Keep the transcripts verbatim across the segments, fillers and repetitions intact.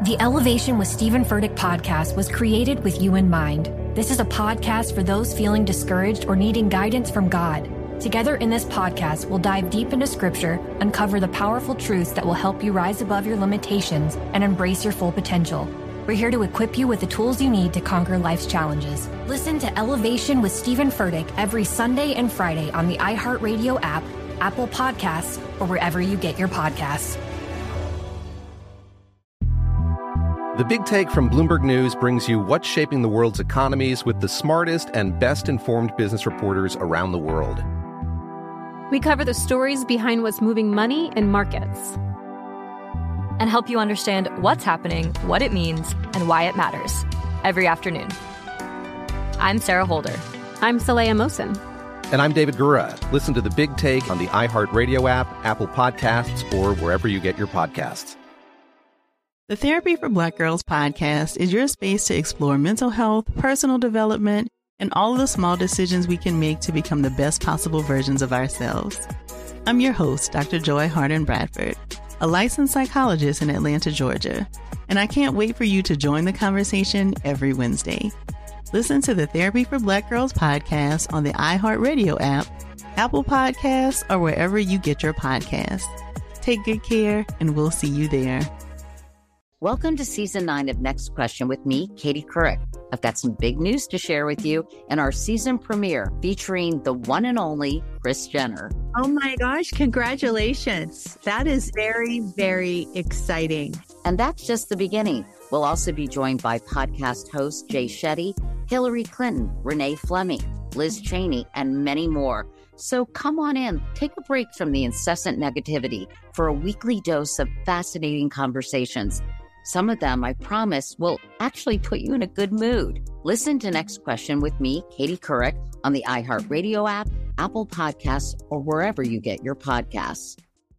The Elevation with Stephen Furtick podcast was created with you in mind. This is a podcast for those feeling discouraged or needing guidance from God. Together in this podcast, we'll dive deep into Scripture, uncover the powerful truths that will help you rise above your limitations and embrace your full potential. We're here to equip you with the tools you need to conquer life's challenges. Listen to Elevation with Stephen Furtick every Sunday and Friday on the iHeartRadio app, Apple Podcasts, or wherever you get your podcasts. The Big Take from Bloomberg News brings you what's shaping the world's economies with the smartest and best-informed business reporters around the world. We cover the stories behind what's moving money and markets. And help you understand what's happening, what it means, and why it matters every afternoon. I'm Sarah Holder. I'm Saleha Mohsin. And I'm David Gura. Listen to The Big Take on the iHeartRadio app, Apple Podcasts, or wherever you get your podcasts. The Therapy for Black Girls podcast is your space to explore mental health, personal development, and all of the small decisions we can make to become the best possible versions of ourselves. I'm your host, Doctor Joy Harden Bradford, a licensed psychologist in Atlanta, Georgia, and I can't wait for you to join the conversation every Wednesday. Listen to the Therapy for Black Girls podcast on the iHeartRadio app, Apple Podcasts, or wherever you get your podcasts. Take good care, and we'll see you there. Welcome to season nine of Next Question with me, Katie Couric. I've got some big news to share with you in our season premiere featuring the one and only Kris Jenner. Oh my gosh, congratulations. That is very, very exciting. And that's just the beginning. We'll also be joined by podcast host Jay Shetty, Hillary Clinton, Renee Fleming, Liz Cheney, and many more. So come on in, take a break from the incessant negativity for a weekly dose of fascinating conversations. Some of them, I promise, will actually put you in a good mood. Listen to Next Question with me, Katie Couric, on the iHeartRadio app, Apple Podcasts, or wherever you get your podcasts.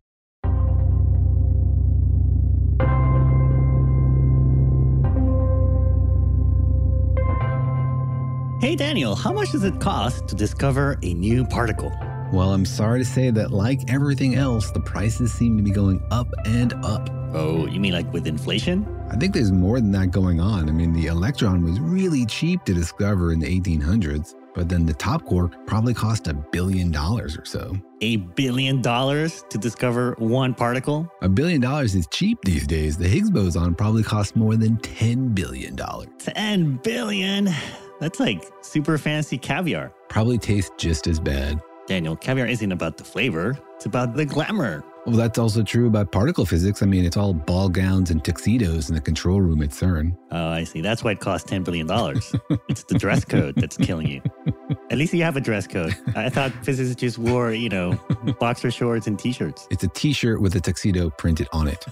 Hey, Daniel, how much does it cost to discover a new particle? Well, I'm sorry to say that, like everything else, the prices seem to be going up and up. Oh, you mean like with inflation? I think there's more than that going on. I mean, the electron was really cheap to discover in the eighteen hundreds, but then the top quark probably cost a billion dollars or so. A billion dollars to discover one particle? A billion dollars is cheap these days. The Higgs boson probably costs more than ten billion dollars. ten billion? That's like super fancy caviar. Probably tastes just as bad. Daniel, caviar isn't about the flavor. It's about the glamour. Well, that's also true about particle physics. I mean, it's all ball gowns and tuxedos in the control room at CERN. Oh, I see. That's why it costs ten billion dollars. It's the dress code that's killing you. At least you have a dress code. I thought physicists just wore, you know, boxer shorts and T-shirts. It's a T-shirt with a tuxedo printed on it.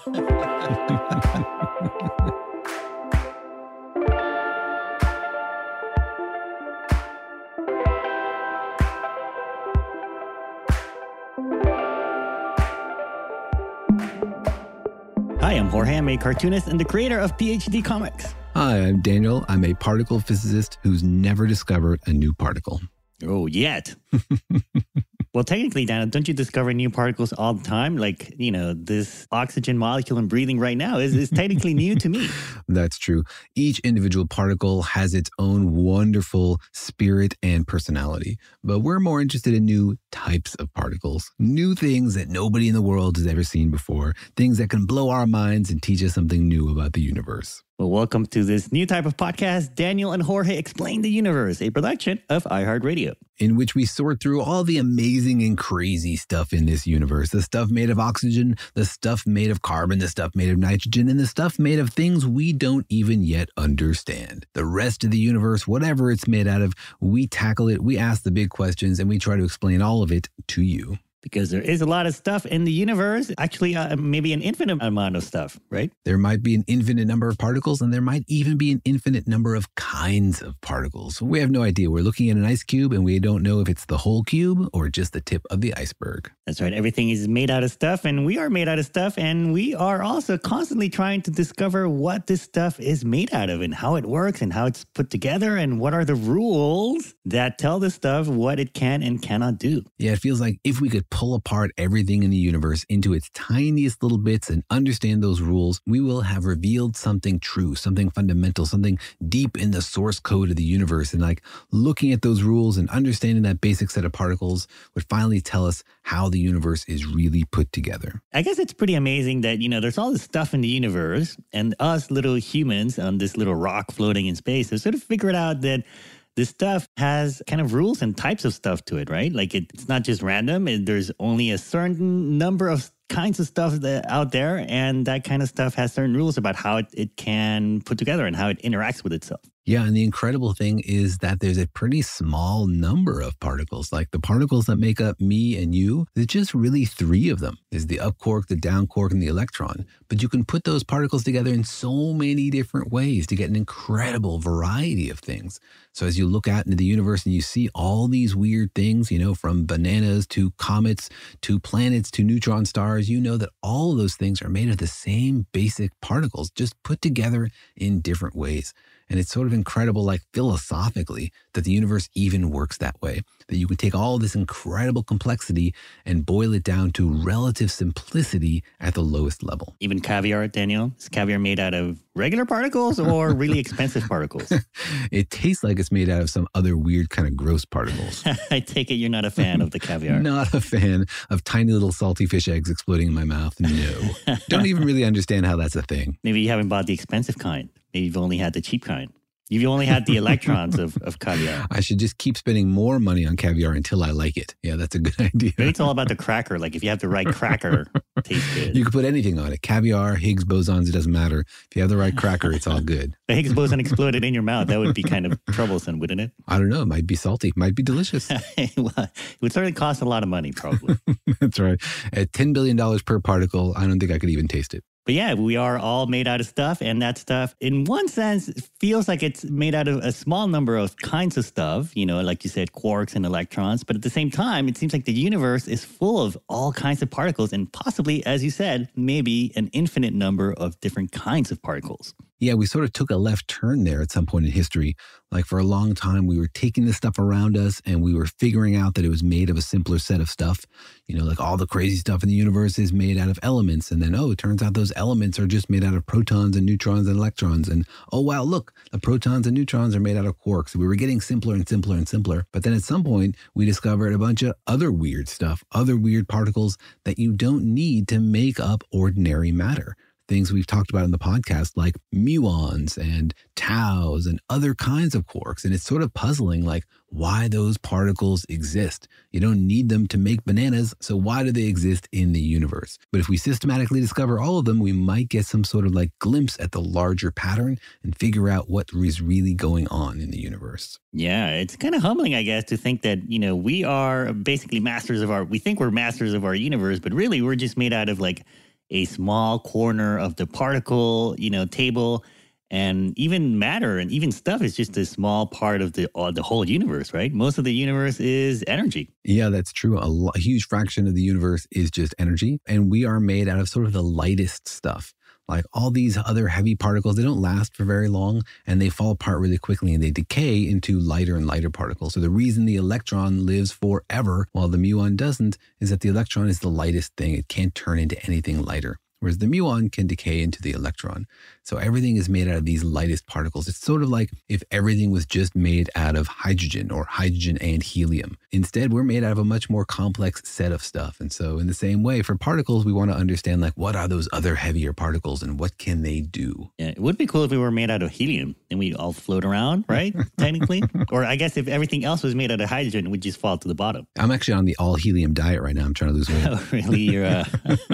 Hi, I'm Jorge. I'm a cartoonist and the creator of P H D Comics. Hi, I'm Daniel. I'm a particle physicist who's never discovered a new particle. Oh, yet. Well, technically, Daniel, don't you discover new particles all the time? Like, you know, this oxygen molecule I'm breathing right now is, is technically new to me. That's true. Each individual particle has its own wonderful spirit and personality. But we're more interested in new types of particles, new things that nobody in the world has ever seen before, things that can blow our minds and teach us something new about the universe. Well, welcome to this new type of podcast, Daniel and Jorge Explain the Universe, a production of iHeartRadio, in which we sort through all the amazing and crazy stuff in this universe, the stuff made of oxygen, the stuff made of carbon, the stuff made of nitrogen, and the stuff made of things we don't even yet understand. The rest of the universe, whatever it's made out of, we tackle it, we ask the big questions, and we try to explain all of it to you. Because there is a lot of stuff in the universe, actually uh, maybe an infinite amount of stuff, right? There might be an infinite number of particles, and there might even be an infinite number of kinds of particles. We have no idea. We're looking at an ice cube, and we don't know if it's the whole cube or just the tip of the iceberg. That's right. Everything is made out of stuff, and we are made out of stuff, and we are also constantly trying to discover what this stuff is made out of and how it works and how it's put together and what are the rules that tell the stuff what it can and cannot do. Yeah, it feels like if we could pull apart everything in the universe into its tiniest little bits and understand those rules, we will have revealed something true, something fundamental, something deep in the source code of the universe. And like looking at those rules and understanding that basic set of particles would finally tell us how the universe is really put together. I guess it's pretty amazing that, you know, there's all this stuff in the universe and us little humans on this little rock floating in space have sort of figured out that this stuff has kind of rules and types of stuff to it, right? Like it, it's not just random. It, there's only a certain number of kinds of stuff that, out there, and that kind of stuff has certain rules about how it, it can put together and how it interacts with itself. Yeah, and the incredible thing is that there's a pretty small number of particles. Like the particles that make up me and you, there's just really three of them. There's the up quark, the down quark, and the electron. But you can put those particles together in so many different ways to get an incredible variety of things. So as you look out into the universe and you see all these weird things, you know, from bananas to comets to planets to neutron stars, you know that all of those things are made of the same basic particles, just put together in different ways. And it's sort of incredible, like philosophically, that the universe even works that way, that you can take all this incredible complexity and boil it down to relative simplicity at the lowest level. Even caviar, Daniel? Is caviar made out of regular particles or really expensive particles? It tastes like it's made out of some other weird kind of gross particles. I take it you're not a fan of the caviar. Not a fan of tiny little salty fish eggs exploding in my mouth. No. Don't even really understand how that's a thing. Maybe you haven't bought the expensive kind. Maybe you've only had the cheap kind. You've only had the electrons of, of caviar. I should just keep spending more money on caviar until I like it. Yeah, that's a good idea. Maybe it's all about the cracker. Like if you have the right cracker, it tastes good. You can put anything on it. Caviar, Higgs bosons, it doesn't matter. If you have the right cracker, it's all good. The Higgs boson exploded in your mouth. That would be kind of troublesome, wouldn't it? I don't know. It might be salty. It might be delicious. Well, it would certainly cost a lot of money, probably. That's right. At ten billion dollars per particle, I don't think I could even taste it. But yeah, we are all made out of stuff, and that stuff, in one sense, feels like it's made out of a small number of kinds of stuff, you know, like you said, quarks and electrons. But at the same time, it seems like the universe is full of all kinds of particles and possibly, as you said, maybe an infinite number of different kinds of particles. Yeah, we sort of took a left turn there at some point in history. Like for a long time, we were taking the stuff around us and we were figuring out that it was made of a simpler set of stuff. You know, like all the crazy stuff in the universe is made out of elements. And then, oh, it turns out those elements are just made out of protons and neutrons and electrons. And, oh, wow, look, the protons and neutrons are made out of quarks. We were getting simpler and simpler and simpler. But then at some point, we discovered a bunch of other weird stuff, other weird particles that you don't need to make up ordinary matter. Things we've talked about in the podcast like muons and taus and other kinds of quarks. And it's sort of puzzling, like, why those particles exist. You don't need them to make bananas, so why do they exist in the universe? But if we systematically discover all of them, we might get some sort of like glimpse at the larger pattern and figure out what is really going on in the universe. Yeah, it's kind of humbling, I guess, to think that, you know, we are basically masters of our, we think we're masters of our universe, but really we're just made out of like a small corner of the particle, you know, table, and even matter and even stuff is just a small part of the uh, the whole universe, right? Most of the universe is energy. Yeah, that's true. A, lo- a huge fraction of the universe is just energy, and we are made out of sort of the lightest stuff. Like all these other heavy particles, they don't last for very long and they fall apart really quickly and they decay into lighter and lighter particles. So the reason the electron lives forever while the muon doesn't is that the electron is the lightest thing. It can't turn into anything lighter, whereas the muon can decay into the electron. So everything is made out of these lightest particles. It's sort of like if everything was just made out of hydrogen or hydrogen and helium. Instead, we're made out of a much more complex set of stuff. And so in the same way, for particles, we want to understand like what are those other heavier particles and what can they do? Yeah, it would be cool if we were made out of helium and we'd all float around, right? Technically. Or I guess if everything else was made out of hydrogen, we'd just fall to the bottom. I'm actually on the all helium diet right now. I'm trying to lose weight. Oh, really? You're uh...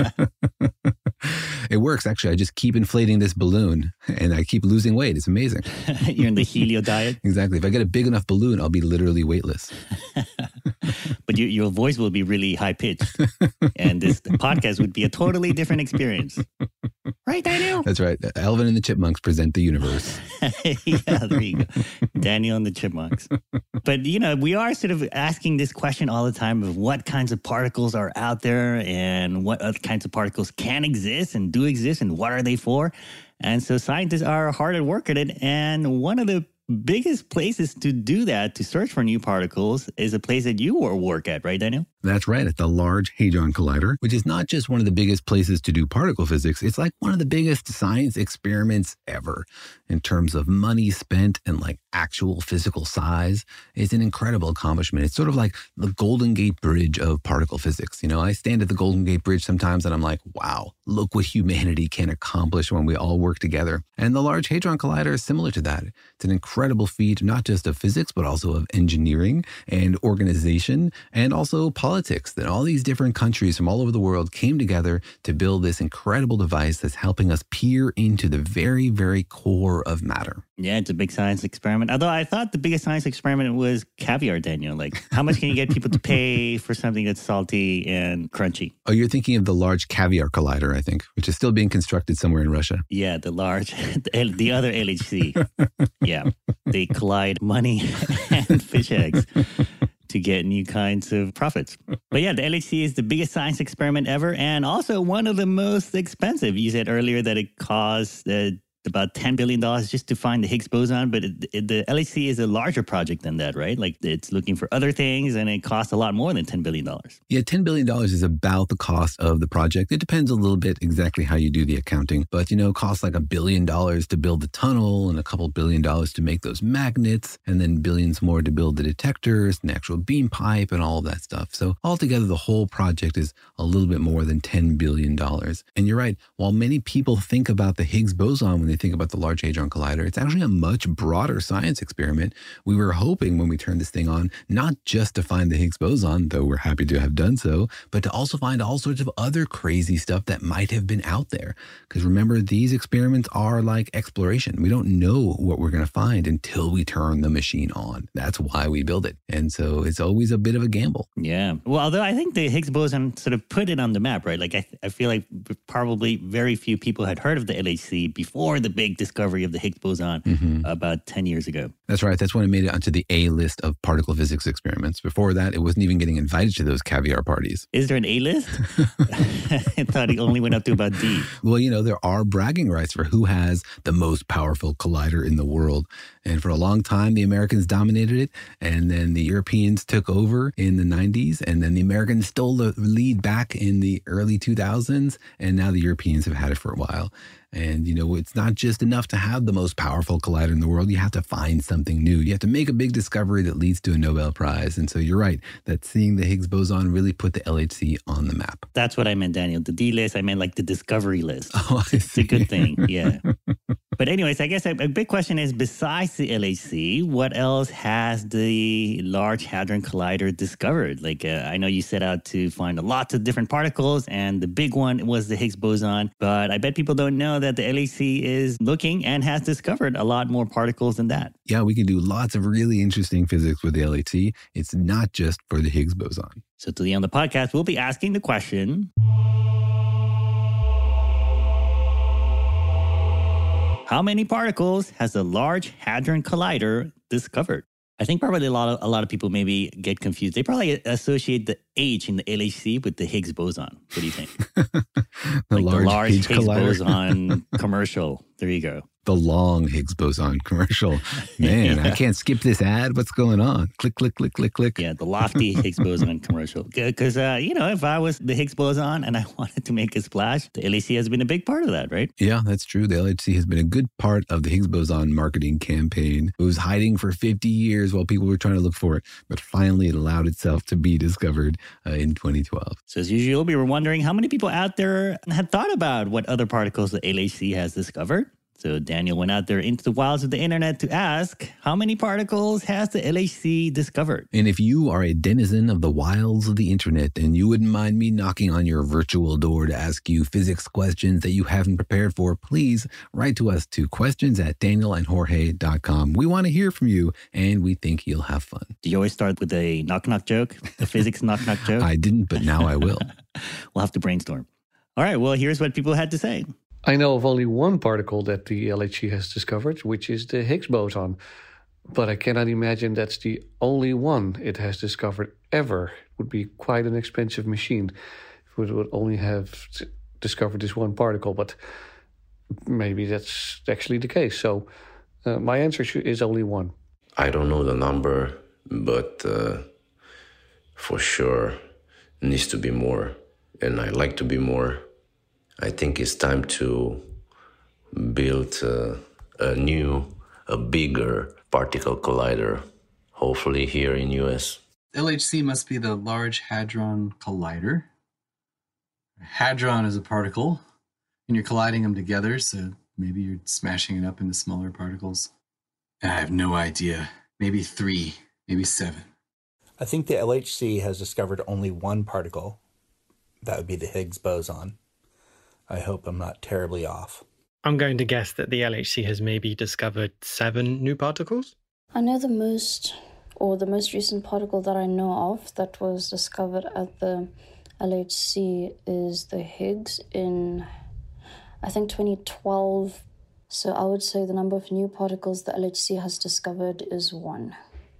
It works, actually. I just keep inflating this balloon and I keep losing weight. It's amazing. You're in the helio diet? Exactly. If I get a big enough balloon, I'll be literally weightless. But you, your voice will be really high-pitched. And this podcast would be a totally different experience. Right, Daniel? That's right. Alvin and the Chipmunks present the universe. Yeah, there you go. Daniel and the Chipmunks. But, you know, we are sort of asking this question all the time of what kinds of particles are out there and what other kinds of particles can exist and do exist and what are they for? And so scientists are hard at work at it. And one of the biggest places to do that, to search for new particles, is a place that you work at, right, Daniel? That's right, at the Large Hadron Collider, which is not just one of the biggest places to do particle physics, it's like one of the biggest science experiments ever in terms of money spent and like actual physical size. It's an incredible accomplishment. It's sort of like the Golden Gate Bridge of particle physics. You know, I stand at the Golden Gate Bridge sometimes and I'm like, wow, look what humanity can accomplish when we all work together. And the Large Hadron Collider is similar to that. It's an incredible feat, not just of physics, but also of engineering and organization and also politics, that all these different countries from all over the world came together to build this incredible device that's helping us peer into the very, very core of matter. Yeah, it's a big science experiment. Although I thought the biggest science experiment was caviar, Daniel. Like, how much can you get people to pay for something that's salty and crunchy? Oh, you're thinking of the Large Caviar Collider, I think, which is still being constructed somewhere in Russia. Yeah, the large, the, the other L H C. Yeah, they collide money and fish eggs to get new kinds of profits. But yeah, the L H C is the biggest science experiment ever and also one of the most expensive. You said earlier that it costs uh, about ten billion dollars just to find the Higgs boson, but it, it, the L H C is a larger project than that, right? Like it's looking for other things and it costs a lot more than ten billion dollars. Yeah, ten billion dollars is about the cost of the project. It depends a little bit exactly how you do the accounting, but you know, it costs like a billion dollars to build the tunnel and a couple billion dollars to make those magnets and then billions more to build the detectors and the actual beam pipe and all of that stuff. So altogether, the whole project is a little bit more than ten billion dollars. And you're right, while many people think about the Higgs boson when they think about the Large Hadron Collider, it's actually a much broader science experiment. We were hoping when we turned this thing on, not just to find the Higgs boson, though we're happy to have done so, but to also find all sorts of other crazy stuff that might have been out there. Because remember, these experiments are like exploration. We don't know what we're going to find until we turn the machine on. That's why we build it. And so it's always a bit of a gamble. Yeah. Well, although I think the Higgs boson sort of put it on the map, right? Like I, I feel like probably very few people had heard of the L H C before the big discovery of the Higgs boson mm-hmm. about ten years ago. That's right. That's when it made it onto the A list of particle physics experiments. Before that, it wasn't even getting invited to those caviar parties. Is there an A list? I thought it only went up to about D. Well, you know, there are bragging rights for who has the most powerful collider in the world. And for a long time, the Americans dominated it. And then the Europeans took over in the nineties. And then the Americans stole the lead back in the early two thousands. And now the Europeans have had it for a while. And, you know, it's not just enough to have the most powerful collider in the world. You have to find something new. You have to make a big discovery that leads to a Nobel Prize. And so you're right that seeing the Higgs boson really put the L H C on the map. That's what I meant, Daniel. The D list, I meant like the discovery list. Oh, I it's see. a good thing. Yeah. But anyways, I guess a, a big question is, besides the L H C, what else has the Large Hadron Collider discovered? Like, uh, I know you set out to find lots of different particles, and the big one was the Higgs boson. But I bet people don't know that the L H C is looking and has discovered a lot more particles than that. Yeah, we can do lots of really interesting physics with the L H C. It's not just for the Higgs boson. So today on the podcast, we'll be asking the question, how many particles has the Large Hadron Collider discovered? I think probably a lot of a lot of people maybe get confused. They probably associate the H in the L H C with the Higgs boson. What do you think? the, like large the large Higgs, Higgs boson commercial. There you go. The long Higgs boson commercial. Man, yeah. I can't skip this ad. What's going on? Click, click, click, click, click. Yeah, the lofty Higgs boson commercial. Because, uh, you know, if I was the Higgs boson and I wanted to make a splash, the L H C has been a big part of that, right? Yeah, that's true. The L H C has been a good part of the Higgs boson marketing campaign. It was hiding for fifty years while people were trying to look for it. But finally, it allowed itself to be discovered uh, in twenty twelve. So as usual, we were wondering how many people out there had thought about what other particles the L H C has discovered. So Daniel went out there into the wilds of the internet to ask, how many particles has the L H C discovered? And if you are a denizen of the wilds of the internet and you wouldn't mind me knocking on your virtual door to ask you physics questions that you haven't prepared for, please write to us to questions at daniel and jorge dot com. We want to hear from you, and we think you'll have fun. Do you always start with a knock-knock joke, a physics knock-knock joke? I didn't, but now I will. We'll have to brainstorm. All right, well, here's what people had to say. I know of only one particle that the L H C has discovered, which is the Higgs boson. But I cannot imagine that's the only one it has discovered ever. It would be quite an expensive machine if it would only have discovered this one particle. But maybe that's actually the case. So uh, my answer is only one. I don't know the number, but uh, for sure needs to be more, and I like to be more. I think it's time to build uh, a new, a bigger particle collider, hopefully here in U S. L H C must be the Large Hadron Collider. Hadron is a particle, and you're colliding them together, so maybe you're smashing it up into smaller particles. I have no idea. Maybe three, maybe seven. I think the L H C has discovered only one particle. That would be the Higgs boson. I hope I'm not terribly off. I'm going to guess that the L H C has maybe discovered seven new particles. I know the most, or the most recent particle that I know of that was discovered at the L H C is the Higgs in, I think, twenty twelve. So I would say the number of new particles the L H C has discovered is one.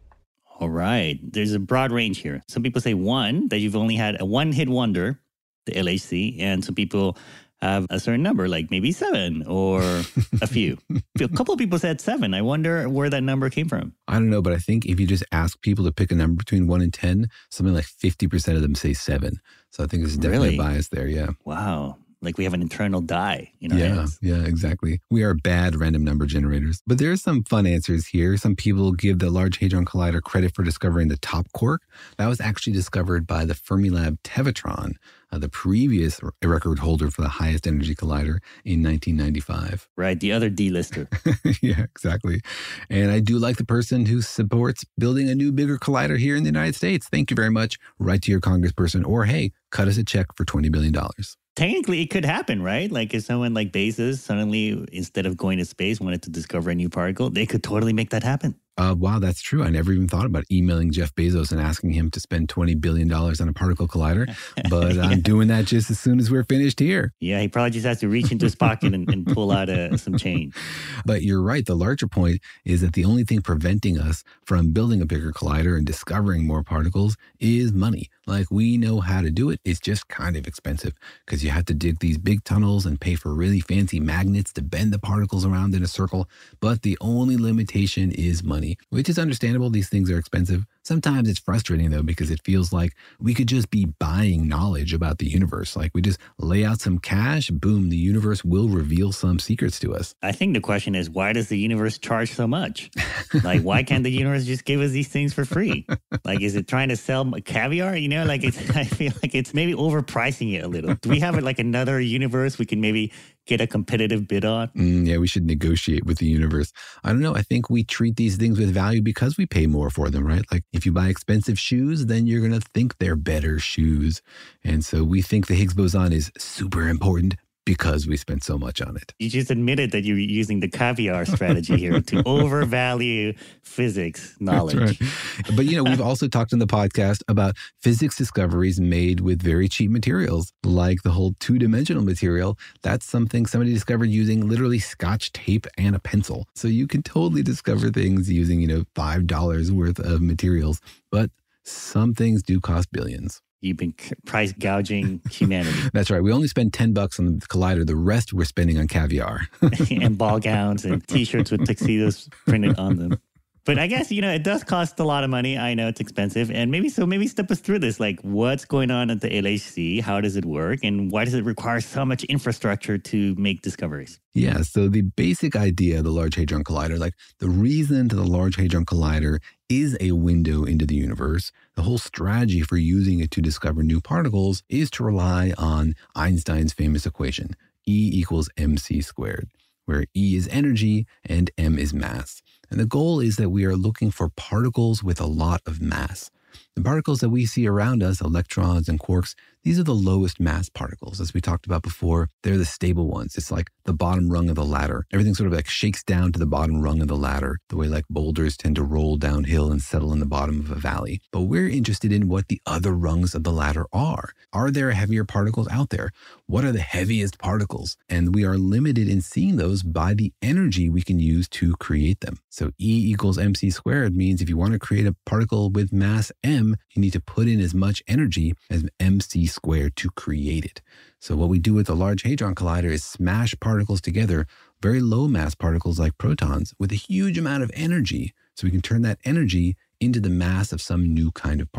All right. There's a broad range here. Some people say one, that you've only had a one-hit wonder, the L H C, and some people have a certain number, like maybe seven or a few. A couple of people said seven. I wonder where that number came from. I don't know, but I think if you just ask people to pick a number between one and ten, something like fifty percent of them say seven. So I think there's definitely Really? a bias there, yeah. Wow. Like we have an internal die in our Yeah, heads. yeah, exactly. We are bad random number generators. But there are some fun answers here. Some people give the Large Hadron Collider credit for discovering the top quark. That was actually discovered by the Fermilab Tevatron, uh, the previous r- record holder for the highest energy collider in nineteen ninety-five. Right, the other D-lister. Yeah, exactly. And I do like the person who supports building a new, bigger collider here in the United States. Thank you very much. Write to your congressperson, or hey, cut us a check for twenty billion dollars. Technically, it could happen, right? Like if someone like Bezos suddenly, instead of going to space, wanted to discover a new particle, they could totally make that happen. Uh, wow, that's true. I never even thought about emailing Jeff Bezos and asking him to spend twenty billion dollars on a particle collider. But Yeah. I'm doing that just as soon as we're finished here. Yeah, he probably just has to reach into his pocket and, and pull out uh, some change. But you're right. The larger point is that the only thing preventing us from building a bigger collider and discovering more particles is money. Like, we know how to do it. It's just kind of expensive because you have to dig these big tunnels and pay for really fancy magnets to bend the particles around in a circle. But the only limitation is money, which is understandable. These things are expensive. Sometimes it's frustrating, though, because it feels like we could just be buying knowledge about the universe. Like, we just lay out some cash, boom, the universe will reveal some secrets to us. I think the question is, why does the universe charge so much? Like, why can't the universe just give us these things for free? Like, is it trying to sell caviar? You know, like, it's, I feel like it's maybe overpricing it a little. Do we have like another universe we can maybe get a competitive bid on? Mm, yeah, we should negotiate with the universe. I don't know. I think we treat these things with value because we pay more for them, right? Like, if you buy expensive shoes, then you're going to think they're better shoes. And so we think the Higgs boson is super important because we spent so much on it. You just admitted that you're using the caviar strategy here to overvalue physics knowledge. That's right. But, you know, we've also talked in the podcast about physics discoveries made with very cheap materials, like the whole two-dimensional material. That's something somebody discovered using literally Scotch tape and a pencil. So you can totally discover things using, you know, five dollars worth of materials. But some things do cost billions. You've been price gouging humanity. That's right. We only spend ten bucks on the collider. The rest we're spending on caviar. And ball gowns and T-shirts with tuxedos printed on them. But I guess, you know, it does cost a lot of money. I know it's expensive. And maybe so maybe step us through this. Like, what's going on at the L H C? How does it work? And why does it require so much infrastructure to make discoveries? Yeah, so the basic idea of the Large Hadron Collider, like the reason to the Large Hadron Collider is a window into the universe. The whole strategy for using it to discover new particles is to rely on Einstein's famous equation, E equals mc squared, where E is energy and m is mass. And the goal is that we are looking for particles with a lot of mass. The particles that we see around us, electrons and quarks, these are the lowest mass particles. As we talked about before, they're the stable ones. It's like the bottom rung of the ladder. Everything sort of like shakes down to the bottom rung of the ladder, the way like boulders tend to roll downhill and settle in the bottom of a valley. But we're interested in what the other rungs of the ladder are. Are there heavier particles out there? What are the heaviest particles? And we are limited in seeing those by the energy we can use to create them. So E equals mc squared means if you want to create a particle with mass m, you need to put in as much energy as mc squared to create it. So what we do with the Large Hadron Collider is smash particles together, very low mass particles like protons, with a huge amount of energy. So we can turn that energy into the mass of some new kind of particle.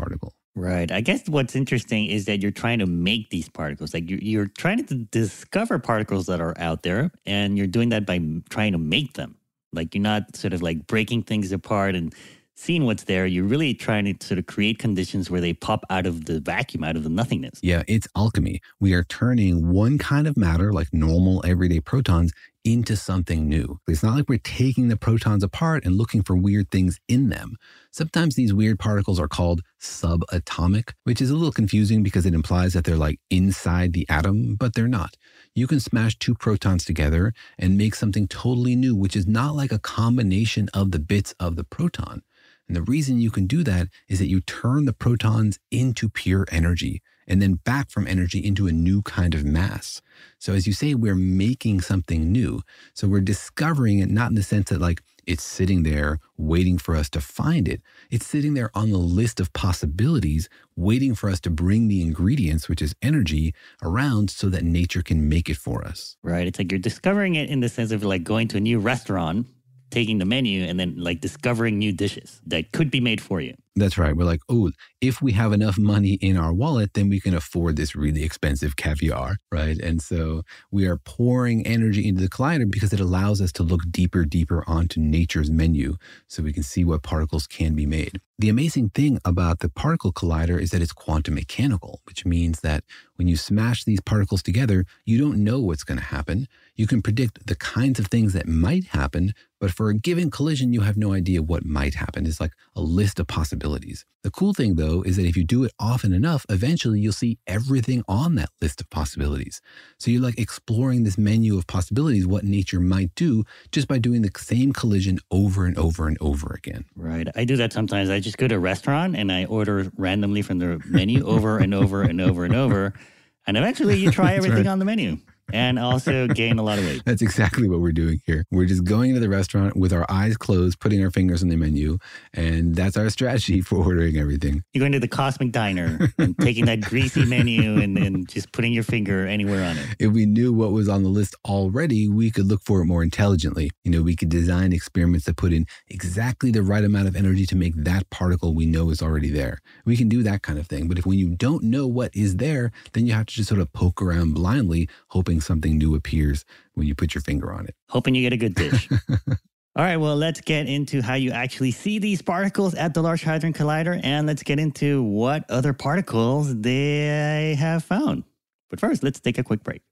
Right. I guess what's interesting is that you're trying to make these particles. Like you're, you're trying to discover particles that are out there, and you're doing that by trying to make them. Like you're not sort of like breaking things apart and seeing what's there. You're really trying to sort of create conditions where they pop out of the vacuum, out of the nothingness. Yeah, it's alchemy. We are turning one kind of matter, like normal everyday protons, into something new. It's not like we're taking the protons apart and looking for weird things in them. Sometimes these weird particles are called subatomic, which is a little confusing because it implies that they're like inside the atom, but they're not. You can smash two protons together and make something totally new, which is not like a combination of the bits of the proton. And the reason you can do that is that you turn the protons into pure energy and then back from energy into a new kind of mass. So as you say, we're making something new. So we're discovering it not in the sense that like it's sitting there waiting for us to find it. It's sitting there on the list of possibilities waiting for us to bring the ingredients, which is energy, around so that nature can make it for us. Right. It's like you're discovering it in the sense of like going to a new restaurant, taking the menu and then like discovering new dishes that could be made for you. That's right. We're like, oh, if we have enough money in our wallet, then we can afford this really expensive caviar, right? And so we are pouring energy into the collider because it allows us to look deeper, deeper onto nature's menu so we can see what particles can be made. The amazing thing about the particle collider is that it's quantum mechanical, which means that when you smash these particles together, you don't know what's going to happen. You can predict the kinds of things that might happen, but for a given collision, you have no idea what might happen. It's like a list of possibilities. The cool thing, though, is that if you do it often enough, eventually you'll see everything on that list of possibilities. So you're like exploring this menu of possibilities, what nature might do, just by doing the same collision over and over and over again. Right. I do that sometimes. I just go to a restaurant and I order randomly from the menu over and over and over and over. And eventually you try everything right on the menu. And also gain a lot of weight. That's exactly what we're doing here. We're just going into the restaurant with our eyes closed, putting our fingers on the menu, and that's our strategy for ordering everything. You're going to the Cosmic Diner and taking that greasy menu and, and just putting your finger anywhere on it. If we knew what was on the list already, we could look for it more intelligently. You know, we could design experiments that put in exactly the right amount of energy to make that particle we know is already there. We can do that kind of thing. But if when you don't know what is there, then you have to just sort of poke around blindly, hoping something new appears when you put your finger on it. Hoping you get a good dish. All right, well, let's get into how you actually see these particles at the Large Hadron Collider, and let's get into what other particles they have found. But first, let's take a quick break.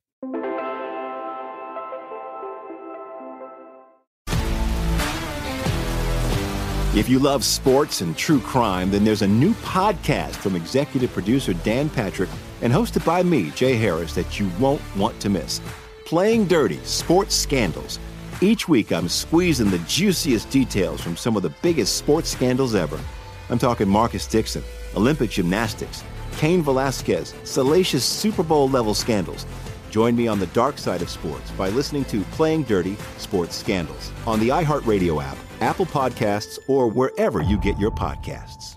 If you love sports and true crime, then there's a new podcast from executive producer Dan Patrick and hosted by me, Jay Harris, that you won't want to miss. Playing Dirty: Sports Scandals. Each week, I'm squeezing the juiciest details from some of the biggest sports scandals ever. I'm talking Marcus Dixon, Olympic gymnastics, Cain Velasquez, salacious Super Bowl-level scandals. Join me on the dark side of sports by listening to Playing Dirty: Sports Scandals on the iHeartRadio app, Apple Podcasts, or wherever you get your podcasts.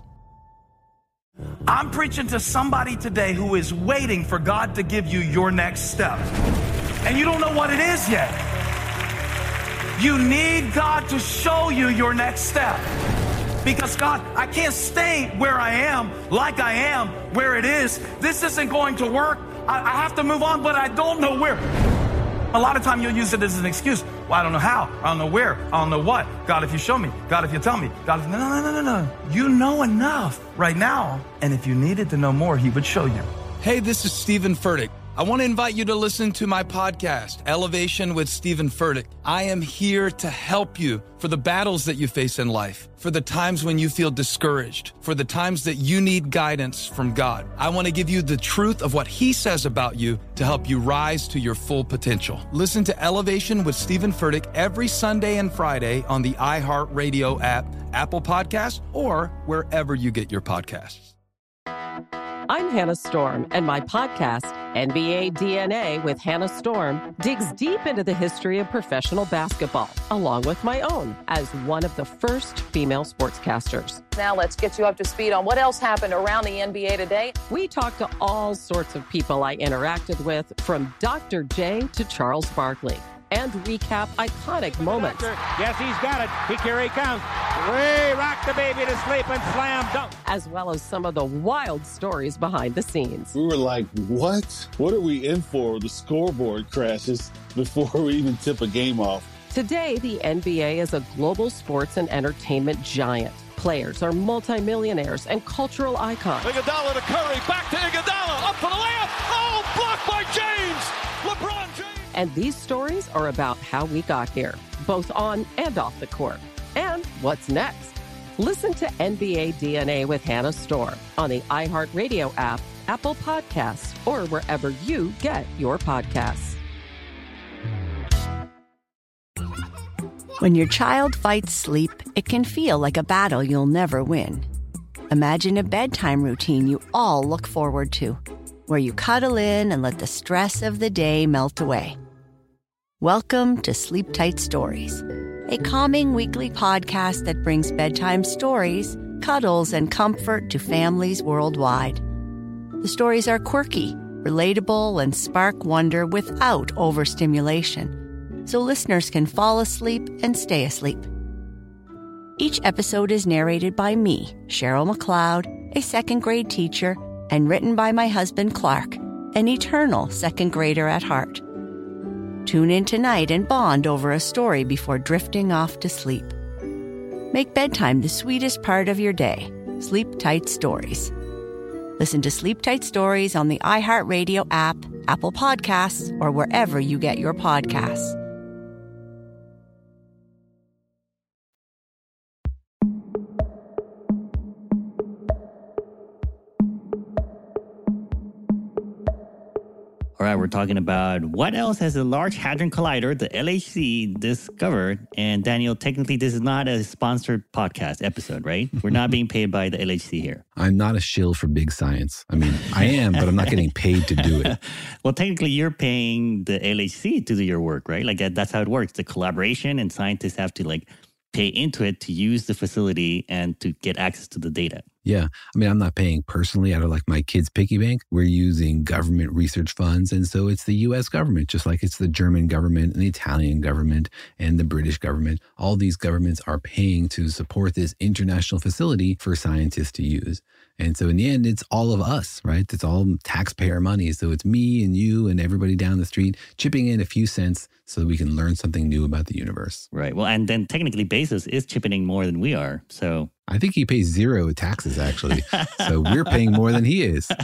I'm preaching to somebody today who is waiting for God to give you your next step. And you don't know what it is yet. You need God to show you your next step. Because God, I can't stay where I am, like I am, where it is. This isn't going to work. I, I have to move on, but I don't know where. A lot of time you'll use it as an excuse. Well, I don't know how. I don't know where. I don't know what. God, if you show me. God, if you tell me. God, if... No, no, no, no, no. You know enough right now. And if you needed to know more, he would show you. Hey, this is Stephen Furtick. I want to invite you to listen to my podcast, Elevation with Stephen Furtick. I am here to help you for the battles that you face in life, for the times when you feel discouraged, for the times that you need guidance from God. I want to give you the truth of what he says about you to help you rise to your full potential. Listen to Elevation with Stephen Furtick every Sunday and Friday on the iHeartRadio app, Apple Podcasts, or wherever you get your podcasts. I'm Hannah Storm, and my podcast, N B A D N A with Hannah Storm, digs deep into the history of professional basketball, along with my own, as one of the first female sportscasters. Now let's get you up to speed on what else happened around the N B A today. We talked to all sorts of people I interacted with, from Doctor J to Charles Barkley, and recap iconic moments. Yes, he's got it. He, here he comes. We rock the baby to sleep and slam dunk. As well as some of the wild stories behind the scenes. We were like, what? What are we in for? The scoreboard crashes before we even tip a game off. Today, the N B A is a global sports and entertainment giant. Players are multimillionaires and cultural icons. Iguodala to Curry, back to Iguodala, up for the layup. Oh, blocked by James. LeBron James. And these stories are about how we got here, both on and off the court. And what's next? Listen to N B A D N A with Hannah Storm on the iHeartRadio app, Apple Podcasts, or wherever you get your podcasts. When your child fights sleep, it can feel like a battle you'll never win. Imagine a bedtime routine you all look forward to, where you cuddle in and let the stress of the day melt away. Welcome to Sleep Tight Stories, a calming weekly podcast that brings bedtime stories, cuddles, and comfort to families worldwide. The stories are quirky, relatable, and spark wonder without overstimulation, so listeners can fall asleep and stay asleep. Each episode is narrated by me, Cheryl McLeod, a second grade teacher, and written by my husband, Clark, an eternal second grader at heart. Tune in tonight and bond over a story before drifting off to sleep. Make bedtime the sweetest part of your day. Sleep Tight Stories. Listen to Sleep Tight Stories on the iHeartRadio app, Apple Podcasts, or wherever you get your podcasts. All right, we're talking about what else has the Large Hadron Collider, the L H C, discovered. And Daniel, technically, this is not a sponsored podcast episode, right? We're not being paid by the L H C here. I'm not a shill for big science. I mean, I am, but I'm not getting paid to do it. Well, technically, you're paying the L H C to do your work, right? Like, that's how it works. The collaboration, and scientists have to, like, pay into it to use the facility and to get access to the data. Yeah. I mean, I'm not paying personally out of like my kids' piggy bank. We're using government research funds. And so it's the U S government, just like it's the German government and the Italian government and the British government. All these governments are paying to support this international facility for scientists to use. And so in the end, it's all of us, right? It's all taxpayer money. So it's me and you and everybody down the street chipping in a few cents so that we can learn something new about the universe. Right. Well, and then technically Bezos is chipping in more than we are. So I think he pays zero taxes, actually. So we're paying more than he is.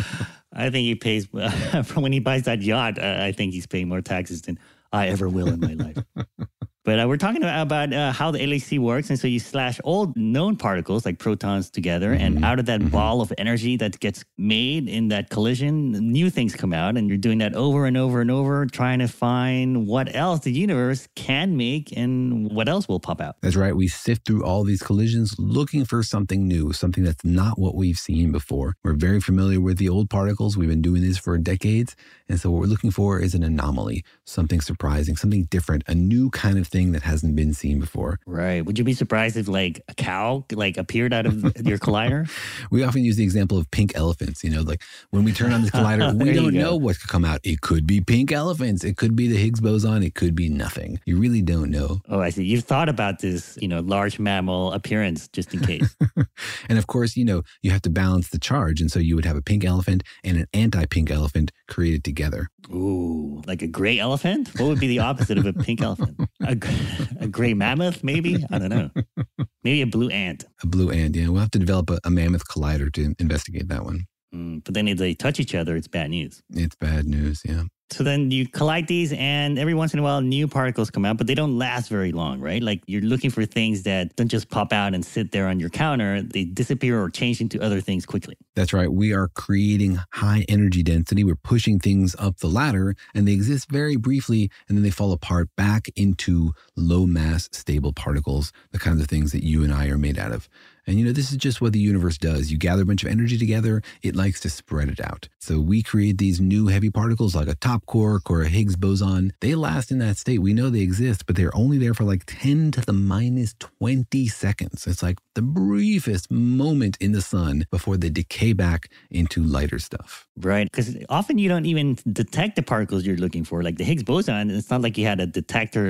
I think he pays, uh, from when he buys that yacht, uh, I think he's paying more taxes than I ever will in my life. But uh, we're talking about, about uh, how the L H C works. And so you slash old known particles like protons together. Mm-hmm. And out of that mm-hmm. ball of energy that gets made in that collision, new things come out. And you're doing that over and over and over, trying to find what else the universe can make and what else will pop out. That's right. We sift through all these collisions looking for something new, something that's not what we've seen before. We're very familiar with the old particles. We've been doing this for decades. And so what we're looking for is an anomaly, something surprising, something different, a new kind of thing that hasn't been seen before. Right. Would you be surprised if like a cow like appeared out of your collider? We often use the example of pink elephants. You know, like when we turn on this collider, we don't know what could come out. It could be pink elephants. It could be the Higgs boson. It could be nothing. You really don't know. Oh, I see. You've thought about this, you know, large mammal appearance just in case. And of course, you know, you have to balance the charge. And so you would have a pink elephant and an anti-pink elephant created together. Ooh, like a gray elephant? What would be the opposite of a pink elephant? A, a gray mammoth, maybe? I don't know. Maybe a blue ant. A blue ant, yeah. We'll have to develop a, a mammoth collider to investigate that one. Mm, but then if they touch each other, it's bad news. It's bad news, yeah. So then you collide these and every once in a while new particles come out, but they don't last very long, right? Like you're looking for things that don't just pop out and sit there on your counter. They disappear or change into other things quickly. That's right. We are creating high energy density. We're pushing things up the ladder and they exist very briefly and then they fall apart back into low mass stable particles, the kinds of things that you and I are made out of. And, you know, this is just what the universe does. You gather a bunch of energy together, it likes to spread it out. So we create these new heavy particles like a top quark or a Higgs boson. They last in that state. We know they exist, but they're only there for like ten to the minus twenty seconds. It's like the briefest moment in the sun before they decay back into lighter stuff. Right. Because often you don't even detect the particles you're looking for. Like the Higgs boson, it's not like you had a detector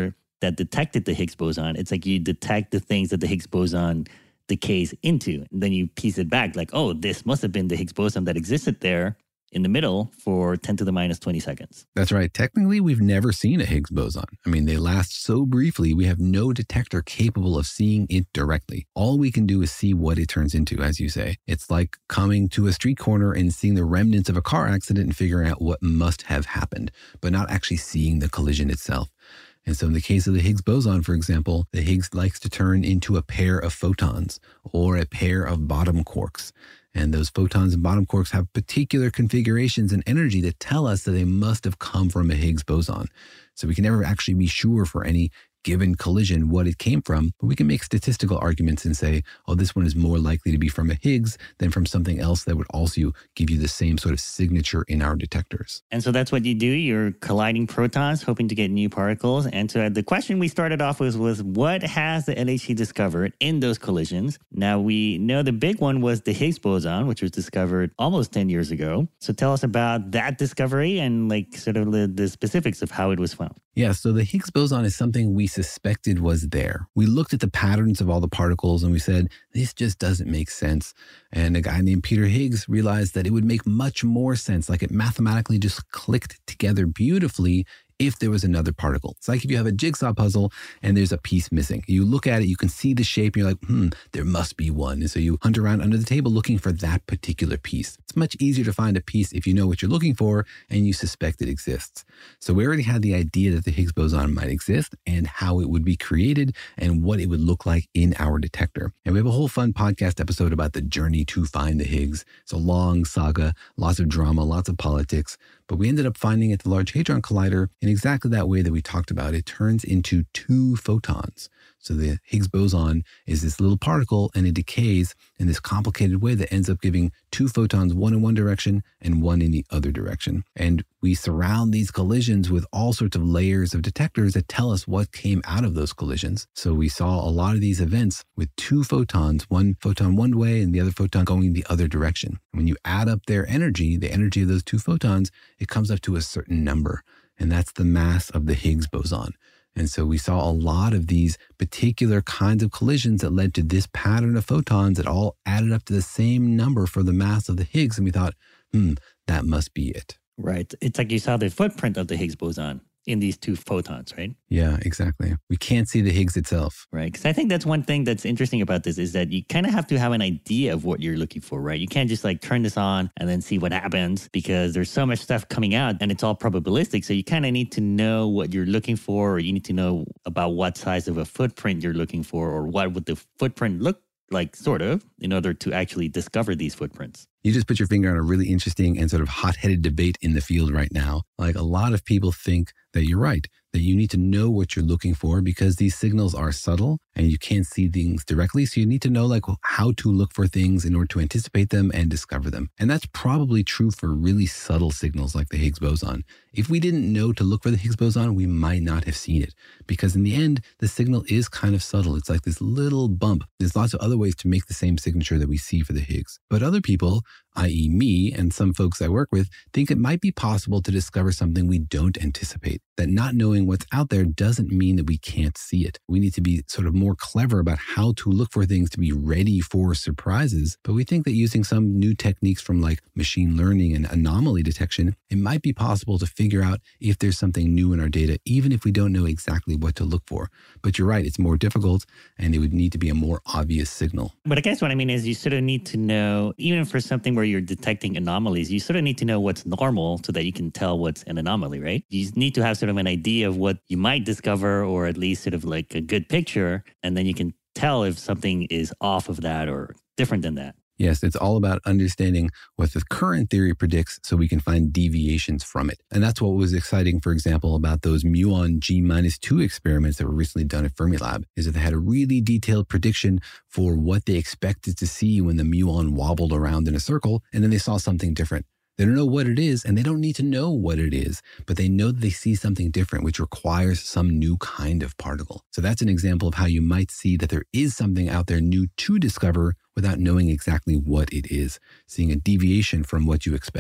that detected the Higgs boson. It's like you detect the things that the Higgs boson decays into. And then you piece it back like, oh, this must have been the Higgs boson that existed there in the middle for ten to the minus twenty seconds. That's right. Technically, we've never seen a Higgs boson. I mean, they last so briefly, we have no detector capable of seeing it directly. All we can do is see what it turns into, as you say. It's like coming to a street corner and seeing the remnants of a car accident and figuring out what must have happened, but not actually seeing the collision itself. And so in the case of the Higgs boson, for example, the Higgs likes to turn into a pair of photons or a pair of bottom quarks. And those photons and bottom quarks have particular configurations and energy that tell us that they must have come from a Higgs boson. So we can never actually be sure for any given collision what it came from, but we can make statistical arguments and say, oh, this one is more likely to be from a Higgs than from something else that would also give you the same sort of signature in our detectors. And so that's what you do. You're colliding protons, hoping to get new particles. And so the question we started off with was, what has the L H C discovered in those collisions? Now, we know the big one was the Higgs boson, which was discovered almost ten years ago. So tell us about that discovery and like sort of the, the specifics of how it was found. Yeah, so the Higgs boson is something we suspected was there. We looked at the patterns of all the particles and we said, this just doesn't make sense. And a guy named Peter Higgs realized that it would make much more sense, like it mathematically just clicked together beautifully if there was another particle. It's like if you have a jigsaw puzzle and there's a piece missing. You look at it, you can see the shape, and you're like, hmm, there must be one. And so you hunt around under the table looking for that particular piece. It's much easier to find a piece if you know what you're looking for and you suspect it exists. So we already had the idea that the Higgs boson might exist and how it would be created and what it would look like in our detector. And we have a whole fun podcast episode about the journey to find the Higgs. It's a long saga, lots of drama, lots of politics. But we ended up finding at the Large Hadron Collider in exactly that way that we talked about. It turns into two photons. So the Higgs boson is this little particle and it decays in this complicated way that ends up giving two photons, one in one direction and one in the other direction. And we surround these collisions with all sorts of layers of detectors that tell us what came out of those collisions. So we saw a lot of these events with two photons, one photon one way and the other photon going the other direction. When you add up their energy, the energy of those two photons, it comes up to a certain number. And that's the mass of the Higgs boson. And so we saw a lot of these particular kinds of collisions that led to this pattern of photons that all added up to the same number for the mass of the Higgs. And we thought, hmm, that must be it. Right. It's like you saw the footprint of the Higgs boson in these two photons, right? Yeah, exactly. We can't see the Higgs itself. Right. Because I think that's one thing that's interesting about this is that you kind of have to have an idea of what you're looking for, right? You can't just like turn this on and then see what happens because there's so much stuff coming out and it's all probabilistic. So you kind of need to know what you're looking for, or you need to know about what size of a footprint you're looking for, or what would the footprint look like, sort of, in order to actually discover these footprints. You just put your finger on a really interesting and sort of hot-headed debate in the field right now. Like, a lot of people think that you're right, that you need to know what you're looking for because these signals are subtle and you can't see things directly. So you need to know like how to look for things in order to anticipate them and discover them. And that's probably true for really subtle signals like the Higgs boson. If we didn't know to look for the Higgs boson, we might not have seen it because in the end, the signal is kind of subtle. It's like this little bump. There's lots of other ways to make the same signature that we see for the Higgs. But other people, that is me and some folks I work with, think it might be possible to discover something we don't anticipate. That not knowing what's out there doesn't mean that we can't see it. We need to be sort of more clever about how to look for things to be ready for surprises. But we think that using some new techniques from like machine learning and anomaly detection, it might be possible to figure out if there's something new in our data, even if we don't know exactly what to look for. But you're right, it's more difficult and it would need to be a more obvious signal. But I guess what I mean is you sort of need to know, even for something where you're detecting anomalies, you sort of need to know what's normal so that you can tell what's an anomaly, right? You need to have sort of an idea of what you might discover, or at least sort of like a good picture, and then you can tell if something is off of that or different than that. Yes, it's all about understanding what the current theory predicts so we can find deviations from it. And that's what was exciting, for example, about those muon G minus two experiments that were recently done at Fermilab, is that they had a really detailed prediction for what they expected to see when the muon wobbled around in a circle, and then they saw something different. They don't know what it is, and they don't need to know what it is, but they know that they see something different, which requires some new kind of particle. So that's an example of how you might see that there is something out there new to discover without knowing exactly what it is, seeing a deviation from what you expect.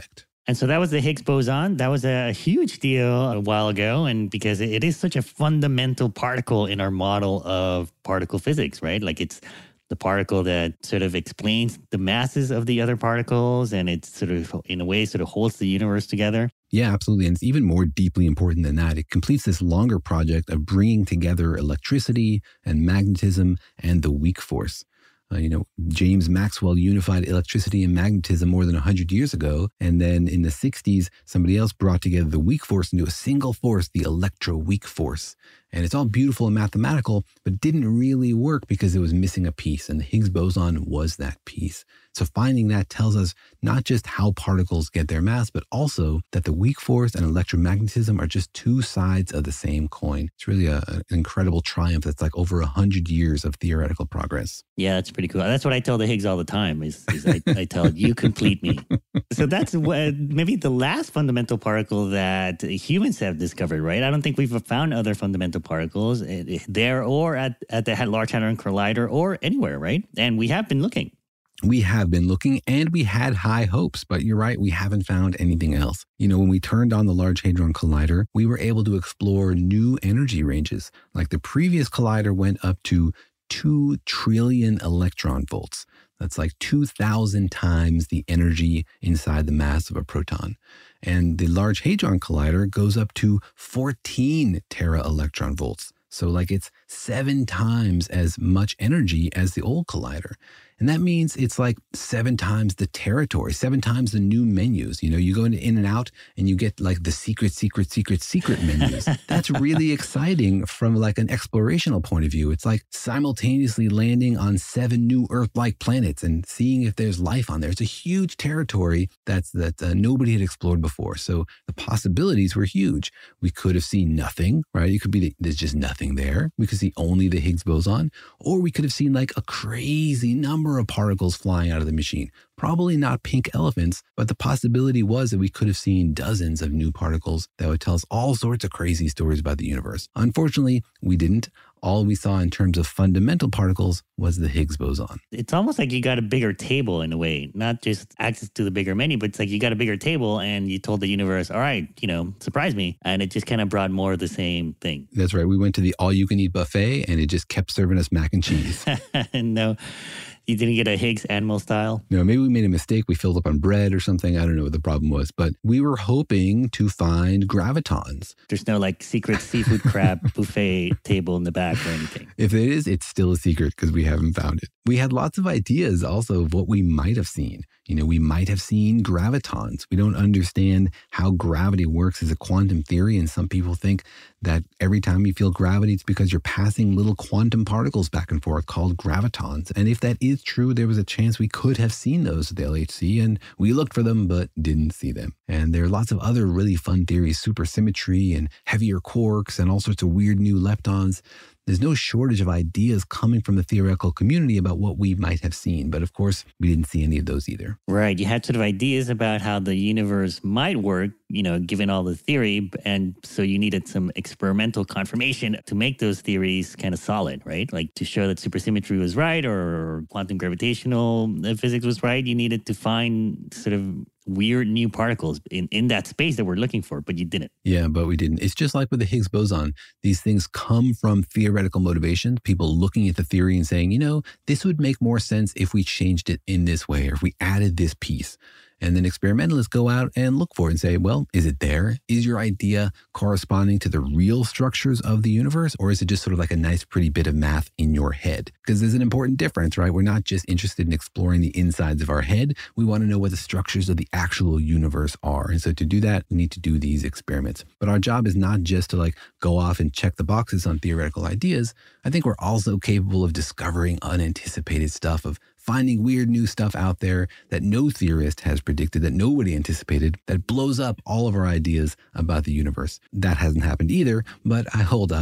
And so that was the Higgs boson. That was a huge deal a while ago. And because it is such a fundamental particle in our model of particle physics, right? Like it's the particle that sort of explains the masses of the other particles. And it sort of, in a way, sort of holds the universe together. Yeah, absolutely. And it's even more deeply important than that. It completes this longer project of bringing together electricity and magnetism and the weak force. Uh, you know, James Maxwell unified electricity and magnetism more than one hundred years ago. And then in the sixties, somebody else brought together the weak force into a single force, the electroweak force. And it's all beautiful and mathematical, but didn't really work because it was missing a piece. And the Higgs boson was that piece. So finding that tells us not just how particles get their mass, but also that the weak force and electromagnetism are just two sides of the same coin. It's really a, an incredible triumph. That's like over one hundred years of theoretical progress. Yeah, that's pretty cool. That's what I tell the Higgs all the time is, is I, I tell it, you complete me. So that's what, maybe the last fundamental particle that humans have discovered, right? I don't think we've found other fundamental particles there or at, at the Large Hadron Collider or anywhere, right? And we have been looking. We have been looking and we had high hopes, but you're right, we haven't found anything else. You know, when we turned on the Large Hadron Collider, we were able to explore new energy ranges. Like the previous collider went up to two trillion electron volts. That's like two thousand times the energy inside the mass of a proton. And the Large Hadron Collider goes up to fourteen tera electron volts. So like it's seven times as much energy as the old collider. And that means it's like seven times the territory, seven times the new menus. You know, you go into In and Out and you get like the secret, secret, secret, secret menus. That's really exciting from like an explorational point of view. It's like simultaneously landing on seven new Earth-like planets and seeing if there's life on there. It's a huge territory that's that uh, nobody had explored before. So the possibilities were huge. We could have seen nothing, right? It could be that there's just nothing there. We could see only the Higgs boson, or we could have seen like a crazy number of particles flying out of the machine. Probably not pink elephants, but the possibility was that we could have seen dozens of new particles that would tell us all sorts of crazy stories about the universe. Unfortunately, we didn't. All we saw in terms of fundamental particles was the Higgs boson. It's almost like you got a bigger table in a way, not just access to the bigger menu, but it's like you got a bigger table and you told the universe, all right, you know, surprise me. And it just kind of brought more of the same thing. That's right. We went to the all-you-can-eat buffet and it just kept serving us mac and cheese. No. You didn't get a Higgs animal style? No, maybe we made a mistake. We filled up on bread or something. I don't know what the problem was, but we were hoping to find gravitons. There's no like secret seafood crab buffet table in the back or anything. If it is, it's still a secret because we haven't found it. We had lots of ideas also of what we might have seen. You know, we might have seen gravitons. We don't understand how gravity works as a quantum theory. And some people think that every time you feel gravity, it's because you're passing little quantum particles back and forth called gravitons. And if that is true, there was a chance we could have seen those at the L H C. And we looked for them, but didn't see them. And there are lots of other really fun theories, supersymmetry and heavier quarks and all sorts of weird new leptons. There's no shortage of ideas coming from the theoretical community about what we might have seen. But of course, we didn't see any of those either. Right. You had sort of ideas about how the universe might work, you know, given all the theory. And so you needed some experimental confirmation to make those theories kind of solid, right? Like to show that supersymmetry was right or quantum gravitational physics was right. You needed to find sort of weird new particles in, in that space that we're looking for, but you didn't. Yeah, but we didn't. It's just like with the Higgs boson. These things come from theoretical motivations, people looking at the theory and saying, you know, this would make more sense if we changed it in this way or if we added this piece. And then experimentalists go out and look for it and say, well, is it there? Is your idea corresponding to the real structures of the universe? Or is it just sort of like a nice, pretty bit of math in your head? Because there's an important difference, right? We're not just interested in exploring the insides of our head. We want to know what the structures of the actual universe are. And so to do that, we need to do these experiments. But our job is not just to like go off and check the boxes on theoretical ideas. I think we're also capable of discovering unanticipated stuff, of finding weird new stuff out there that no theorist has predicted, that nobody anticipated, that blows up all of our ideas about the universe. That hasn't happened either, but I hold out hope.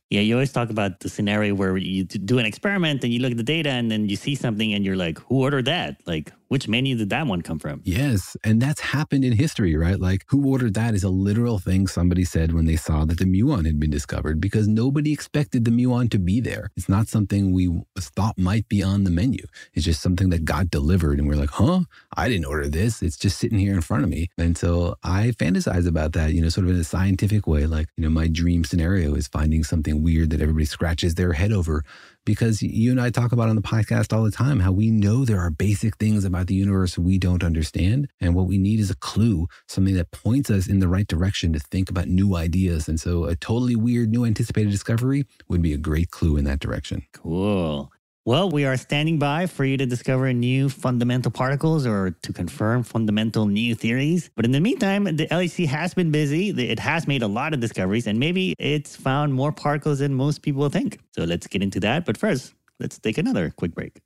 Yeah, you always talk about the scenario where you do an experiment and you look at the data and then you see something and you're like, who ordered that? Like, which menu did that one come from? Yes, and that's happened in history, right? Like, who ordered that is a literal thing somebody said when they saw that the muon had been discovered, because nobody expected the muon to be there. It's not something we thought might be on the menu. It's just something that got delivered and we're like, huh? I didn't order this. It's just sitting here in front of me. And so I fantasize about that, you know, sort of in a scientific way. Like, you know, my dream scenario is finding something weird that everybody scratches their head over, because you and I talk about on the podcast all the time how we know there are basic things about the universe we don't understand. And what we need is a clue, something that points us in the right direction to think about new ideas. And so a totally weird, new anticipated discovery would be a great clue in that direction. Cool. Well, we are standing by for you to discover new fundamental particles or to confirm fundamental new theories. But in the meantime, the L H C has been busy. It has made a lot of discoveries, and maybe it's found more particles than most people think. So let's get into that. But first, let's take another quick break.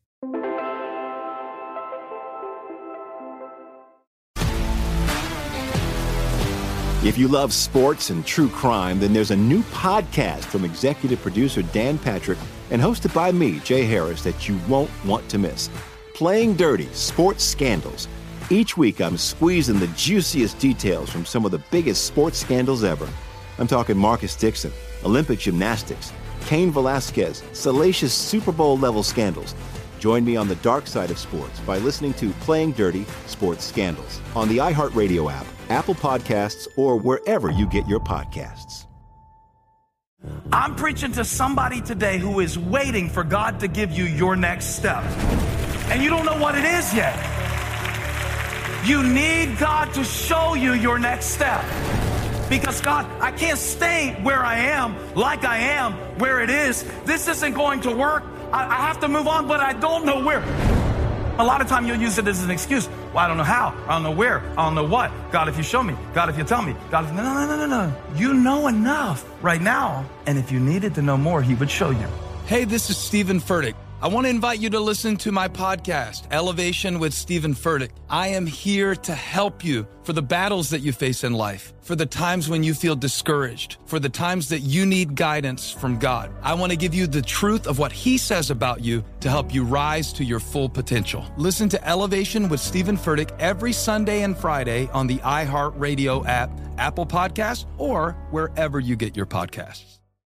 If you love sports and true crime, then there's a new podcast from executive producer Dan Patrick and hosted by me, Jay Harris, that you won't want to miss. Playing Dirty: Sports Scandals. Each week, I'm squeezing the juiciest details from some of the biggest sports scandals ever. I'm talking Marcus Dixon, Olympic gymnastics, Cain Velasquez, salacious Super Bowl-level scandals. Join me on the dark side of sports by listening to Playing Dirty: Sports Scandals on the iHeartRadio app, Apple Podcasts, or wherever you get your podcasts. I'm preaching to somebody today who is waiting for God to give you your next step. And you don't know what it is yet. You need God to show you your next step. Because God, I can't stay where I am, like I am, where it is. This isn't going to work. I, I have to move on, but I don't know where. A lot of time you'll use it as an excuse. Well, I don't know how. I don't know where. I don't know what. God, if you show me. God, if you tell me. God, if... No, no, no, no, no. You know enough right now. And if you needed to know more, he would show you. Hey, this is Stephen Furtick. I want to invite you to listen to my podcast, Elevation with Stephen Furtick. I am here to help you for the battles that you face in life, for the times when you feel discouraged, for the times that you need guidance from God. I want to give you the truth of what he says about you to help you rise to your full potential. Listen to Elevation with Stephen Furtick every Sunday and Friday on the iHeartRadio app, Apple Podcasts, or wherever you get your podcasts.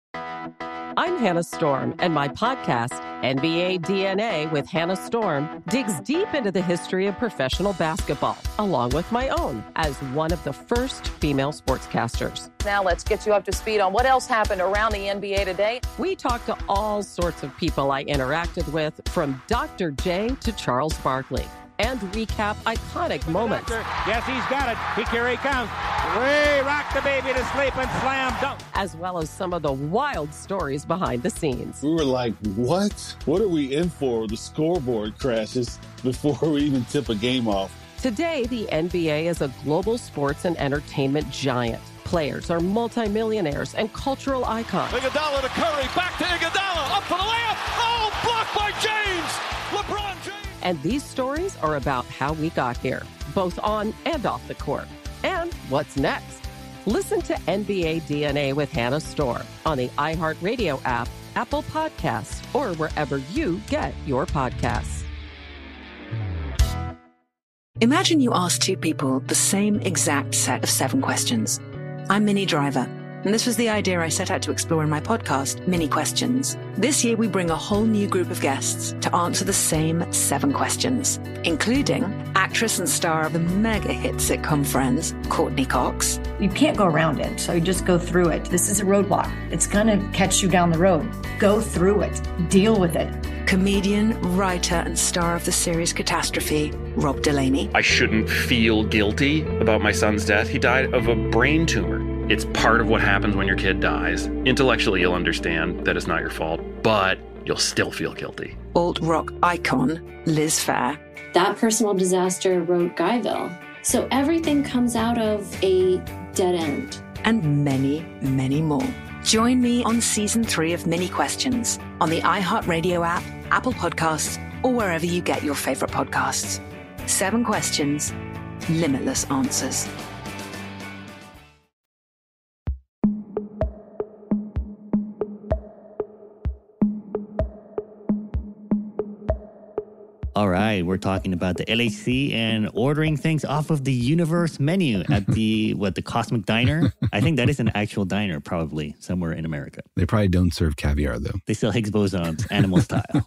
I'm Hannah Storm, and my podcast, N B A D N A with Hannah Storm, digs deep into the history of professional basketball, along with my own, as one of the first female sportscasters. Now let's get you up to speed on what else happened around the N B A today. We talked to all sorts of people I interacted with, from Doctor J to Charles Barkley, and recap iconic moments. Yes, he's got it. He, here he comes. Way rock the baby to sleep and slam dunk. As well as some of the wild stories behind the scenes. We were like, what? What are we in for? The scoreboard crashes before we even tip a game off. Today, the N B A is a global sports and entertainment giant. Players are multimillionaires and cultural icons. Iguodala to Curry, back to Iguodala, up for the layup. Oh, blocked by James. LeBron James. And these stories are about how we got here, both on and off the court. And what's next? Listen to N B A D N A with Hannah Storm on the iHeartRadio app, Apple Podcasts, or wherever you get your podcasts. Imagine you ask two people the same exact set of seven questions. I'm Minnie Driver, and this was the idea I set out to explore in my podcast, Mini Questions. This year, we bring a whole new group of guests to answer the same seven questions, including actress and star of the mega hit sitcom Friends, Courtney Cox. You can't go around it, so you just go through it. This is a roadblock. It's going to catch you down the road. Go through it. Deal with it. Comedian, writer, and star of the series Catastrophe, Rob Delaney. I shouldn't feel guilty about my son's death. He died of a brain tumor. It's part of what happens when your kid dies. Intellectually, you'll understand that it's not your fault, but you'll still feel guilty. Alt-rock icon, Liz Phair. That personal disaster wrote Guyville. So everything comes out of a dead end. And many, many more. Join me on season three of Mini Questions on the iHeartRadio app, Apple Podcasts, or wherever you get your favorite podcasts. Seven questions, limitless answers. All right, we're talking about the L H C and ordering things off of the universe menu at the, what, the Cosmic Diner? I think that is an actual diner, probably, somewhere in America. They probably don't serve caviar, though. They sell Higgs bosons, animal style.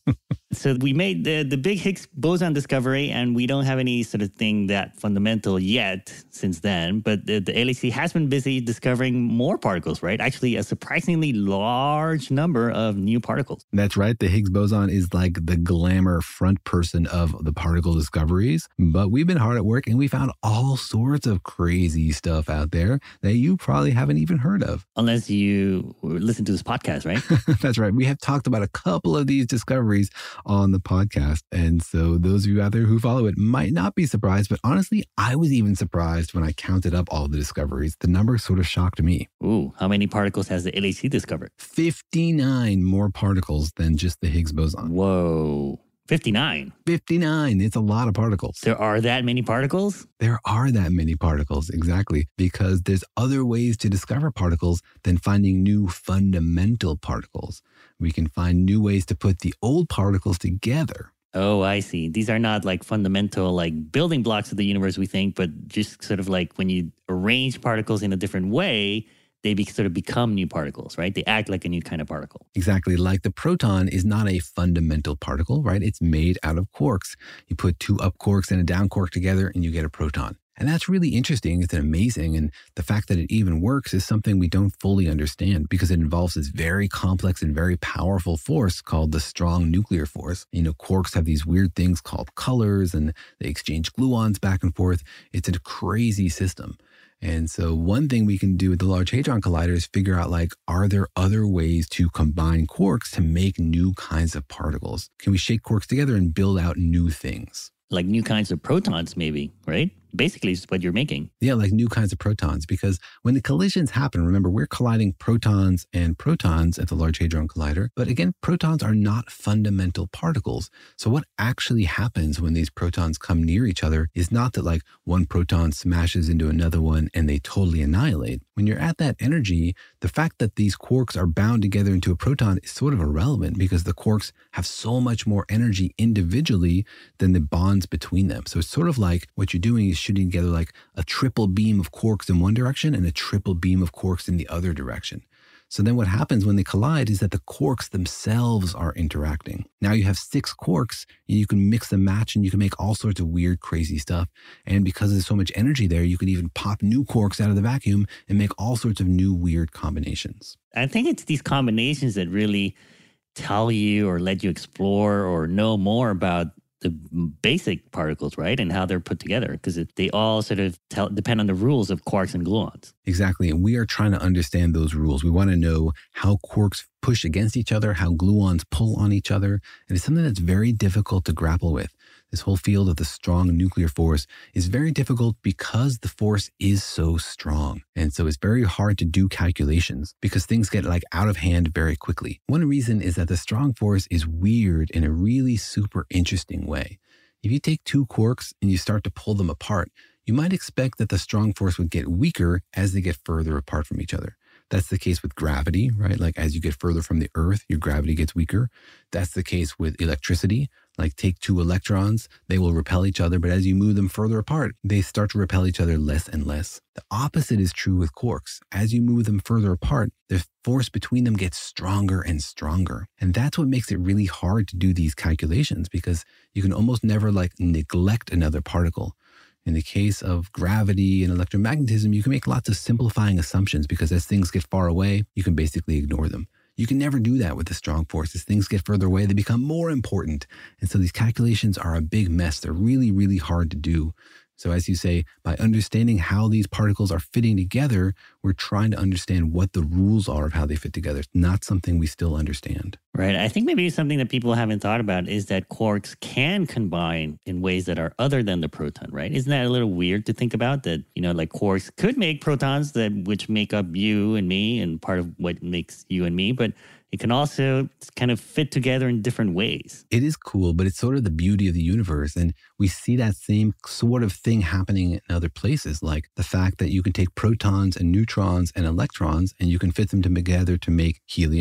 So we made the, the big Higgs boson discovery, and we don't have any sort of thing that fundamental yet since then. But the, the L H C has been busy discovering more particles, right? Actually, a surprisingly large number of new particles. That's right. The Higgs boson is like the glamour front person of the particle discoveries. But we've been hard at work, and we found all sorts of crazy stuff out there that you probably haven't even heard of. Unless you listen to this podcast, right? That's right. We have talked about a couple of these discoveries on the podcast. And so those of you out there who follow it might not be surprised, but honestly, I was even surprised when I counted up all the discoveries. The number sort of shocked me. Ooh, how many particles has the L H C discovered? fifty-nine more particles than just the Higgs boson. Whoa. fifty-nine? fifty-nine. It's a lot of particles. There are that many particles? There are that many particles, exactly, because there's other ways to discover particles than finding new fundamental particles. We can find new ways to put the old particles together. Oh, I see. These are not like fundamental, like building blocks of the universe, we think, but just sort of like when you arrange particles in a different way, they be, sort of become new particles, right? They act like a new kind of particle. Exactly. Like the proton is not a fundamental particle, right? It's made out of quarks. You put two up quarks and a down quark together and you get a proton. And that's really interesting. It's amazing. And the fact that it even works is something we don't fully understand because it involves this very complex and very powerful force called the strong nuclear force. You know, quarks have these weird things called colors and they exchange gluons back and forth. It's a crazy system. And so one thing we can do with the Large Hadron Collider is figure out, like, are there other ways to combine quarks to make new kinds of particles? Can we shake quarks together and build out new things? Like new kinds of protons, maybe, right? Basically, it's what you're making. Yeah, like new kinds of protons. Because when the collisions happen, remember, we're colliding protons and protons at the Large Hadron Collider. But again, protons are not fundamental particles. So what actually happens when these protons come near each other is not that like one proton smashes into another one and they totally annihilate. When you're at that energy, the fact that these quarks are bound together into a proton is sort of irrelevant because the quarks have so much more energy individually than the bonds between them. So it's sort of like what you're doing is shooting together like a triple beam of quarks in one direction and a triple beam of quarks in the other direction. So then what happens when they collide is that the quarks themselves are interacting. Now you have six quarks and you can mix and match and you can make all sorts of weird, crazy stuff. And because there's so much energy there, you can even pop new quarks out of the vacuum and make all sorts of new, weird combinations. I think it's these combinations that really tell you or let you explore or know more about the basic particles, right? And how they're put together, because they all sort of tell, depend on the rules of quarks and gluons. Exactly. And we are trying to understand those rules. We want to know how quarks push against each other, how gluons pull on each other. And it's something that's very difficult to grapple with. This whole field of the strong nuclear force is very difficult because the force is so strong. And so it's very hard to do calculations because things get like out of hand very quickly. One reason is that the strong force is weird in a really super interesting way. If you take two quarks and you start to pull them apart, you might expect that the strong force would get weaker as they get further apart from each other. That's the case with gravity, right? Like as you get further from the Earth, your gravity gets weaker. That's the case with electricity. Like take two electrons, they will repel each other, but as you move them further apart, they start to repel each other less and less. The opposite is true with quarks. As you move them further apart, the force between them gets stronger and stronger. And that's what makes it really hard to do these calculations because you can almost never like neglect another particle. In the case of gravity and electromagnetism, you can make lots of simplifying assumptions because as things get far away, you can basically ignore them. You can never do that with the strong force. As things get further away, they become more important. And so these calculations are a big mess. They're really, really hard to do. So as you say, by understanding how these particles are fitting together, we're trying to understand what the rules are of how they fit together. It's not something we still understand. Right. I think maybe something that people haven't thought about is that quarks can combine in ways that are other than the proton, right? Isn't that a little weird to think about that, you know, like quarks could make protons that which make up you and me and part of what makes you and me, but it can also kind of fit together in different ways. It is cool, but it's sort of the beauty of the universe. And we see that same sort of thing happening in other places, like the fact that you can take protons and neutrons and electrons and you can fit them together to make helium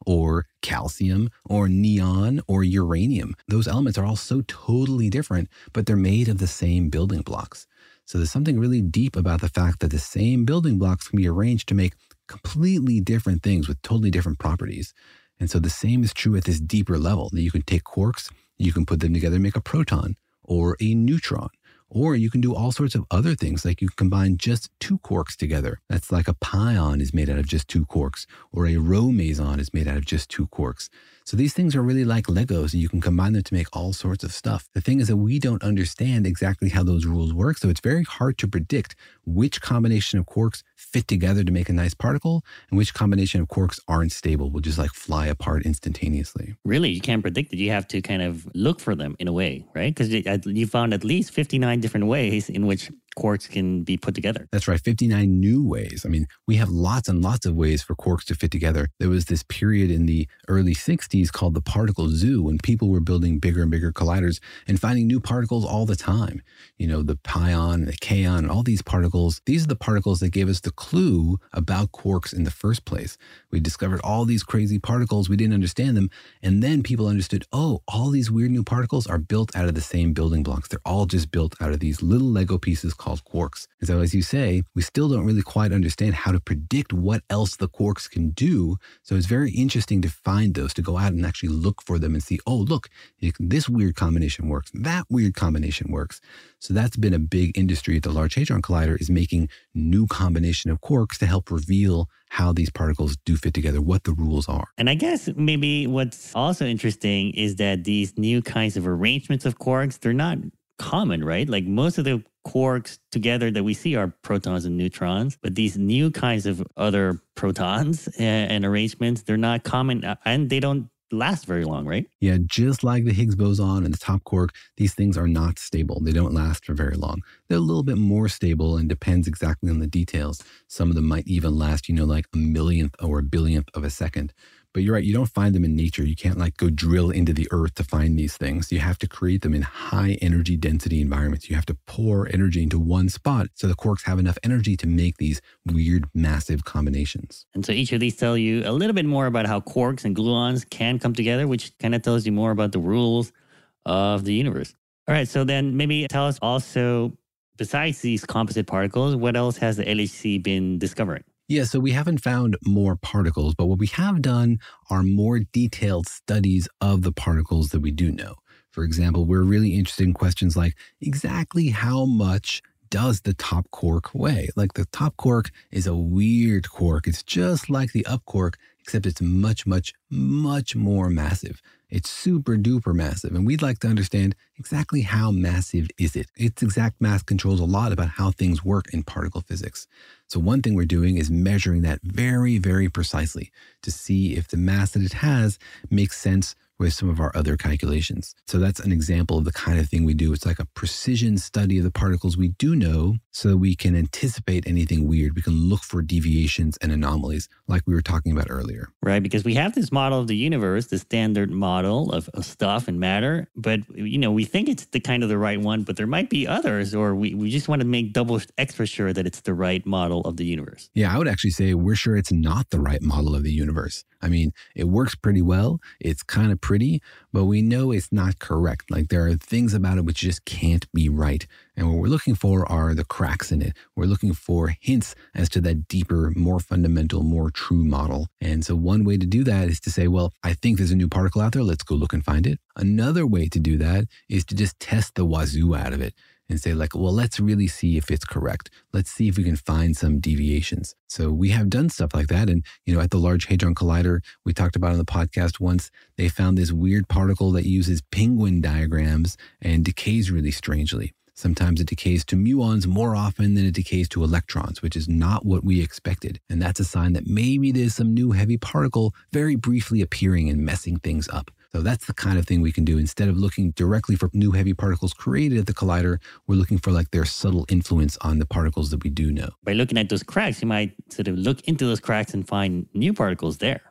or calcium or neon or uranium. Those elements are all so totally different, but they're made of the same building blocks. So there's something really deep about the fact that the same building blocks can be arranged to make completely different things with totally different properties. And so the same is true at this deeper level, that you can take quarks, you can put them together and make a proton or a neutron. Or you can do all sorts of other things, like you combine just two quarks together. That's like a pion is made out of just two quarks, or a rho meson is made out of just two quarks. So these things are really like Legos, and you can combine them to make all sorts of stuff. The thing is that we don't understand exactly how those rules work, so it's very hard to predict which combination of quarks fit together to make a nice particle, and which combination of quarks aren't stable, will just like fly apart instantaneously. Really, you can't predict it. You have to kind of look for them in a way, right? Because you found at least fifty-nine different ways in which quarks can be put together. That's right, fifty-nine new ways. I mean, we have lots and lots of ways for quarks to fit together. There was this period in the early sixties called the particle zoo, when people were building bigger and bigger colliders and finding new particles all the time. You know, the pion, the kaon, all these particles. These are the particles that gave us the clue about quarks in the first place. We discovered all these crazy particles. We didn't understand them. And then people understood, oh, all these weird new particles are built out of the same building blocks. They're all just built out of these little Lego pieces called quarks. And so, as you say, we still don't really quite understand how to predict what else the quarks can do. So it's very interesting to find those, to go out and actually look for them and see, oh, look, this weird combination works. That weird combination works. So that's been a big industry at the Large Hadron Collider, is making new combination of quarks to help reveal how these particles do fit together, what the rules are. And I guess maybe what's also interesting is that these new kinds of arrangements of quarks, they're not common, right? Like most of the quarks together that we see are protons and neutrons, but these new kinds of other protons and, and arrangements, they're not common, and they don't last very long, right? Yeah, just like the Higgs boson and the top quark, these things are not stable. They don't last for very long. They're a little bit more stable and depends exactly on the details. Some of them might even last, you know, like a millionth or a billionth of a second. But you're right, you don't find them in nature. You can't like go drill into the earth to find these things. You have to create them in high energy density environments. You have to pour energy into one spot so the quarks have enough energy to make these weird, massive combinations. And so each of these tell you a little bit more about how quarks and gluons can come together, which kind of tells you more about the rules of the universe. All right, so then maybe tell us also, besides these composite particles, what else has the L H C been discovering? Yeah, so we haven't found more particles, but what we have done are more detailed studies of the particles that we do know. For example, we're really interested in questions like exactly how much does the top quark weigh? Like the top quark is a weird quark. It's just like the up quark, except it's much, much, much more massive. It's super duper massive. And we'd like to understand exactly how massive is it? Its exact mass controls a lot about how things work in particle physics. So one thing we're doing is measuring that very, very precisely to see if the mass that it has makes sense with some of our other calculations. So that's an example of the kind of thing we do. It's like a precision study of the particles we do know so that we can anticipate anything weird. We can look for deviations and anomalies like we were talking about earlier. Right, because we have this model of the universe, the standard model of, of stuff and matter, but you know, we think it's the kind of the right one, but there might be others, or we, we just want to make double extra sure that it's the right model of the universe. Yeah, I would actually say we're sure it's not the right model of the universe. I mean, it works pretty well. It's kind of pretty, but we know it's not correct. Like there are things about it which just can't be right. And what we're looking for are the cracks in it. We're looking for hints as to that deeper, more fundamental, more true model. And so one way to do that is to say, well, I think there's a new particle out there. Let's go look and find it. Another way to do that is to just test the wazoo out of it and say like, well, let's really see if it's correct. Let's see if we can find some deviations. So we have done stuff like that. And, you know, at the Large Hadron Collider, we talked about on the podcast once, they found this weird particle that uses penguin diagrams and decays really strangely. Sometimes it decays to muons more often than it decays to electrons, which is not what we expected. And that's a sign that maybe there's some new heavy particle very briefly appearing and messing things up. So that's the kind of thing we can do. Instead of looking directly for new heavy particles created at the collider, we're looking for like their subtle influence on the particles that we do know. By looking at those cracks, you might sort of look into those cracks and find new particles there.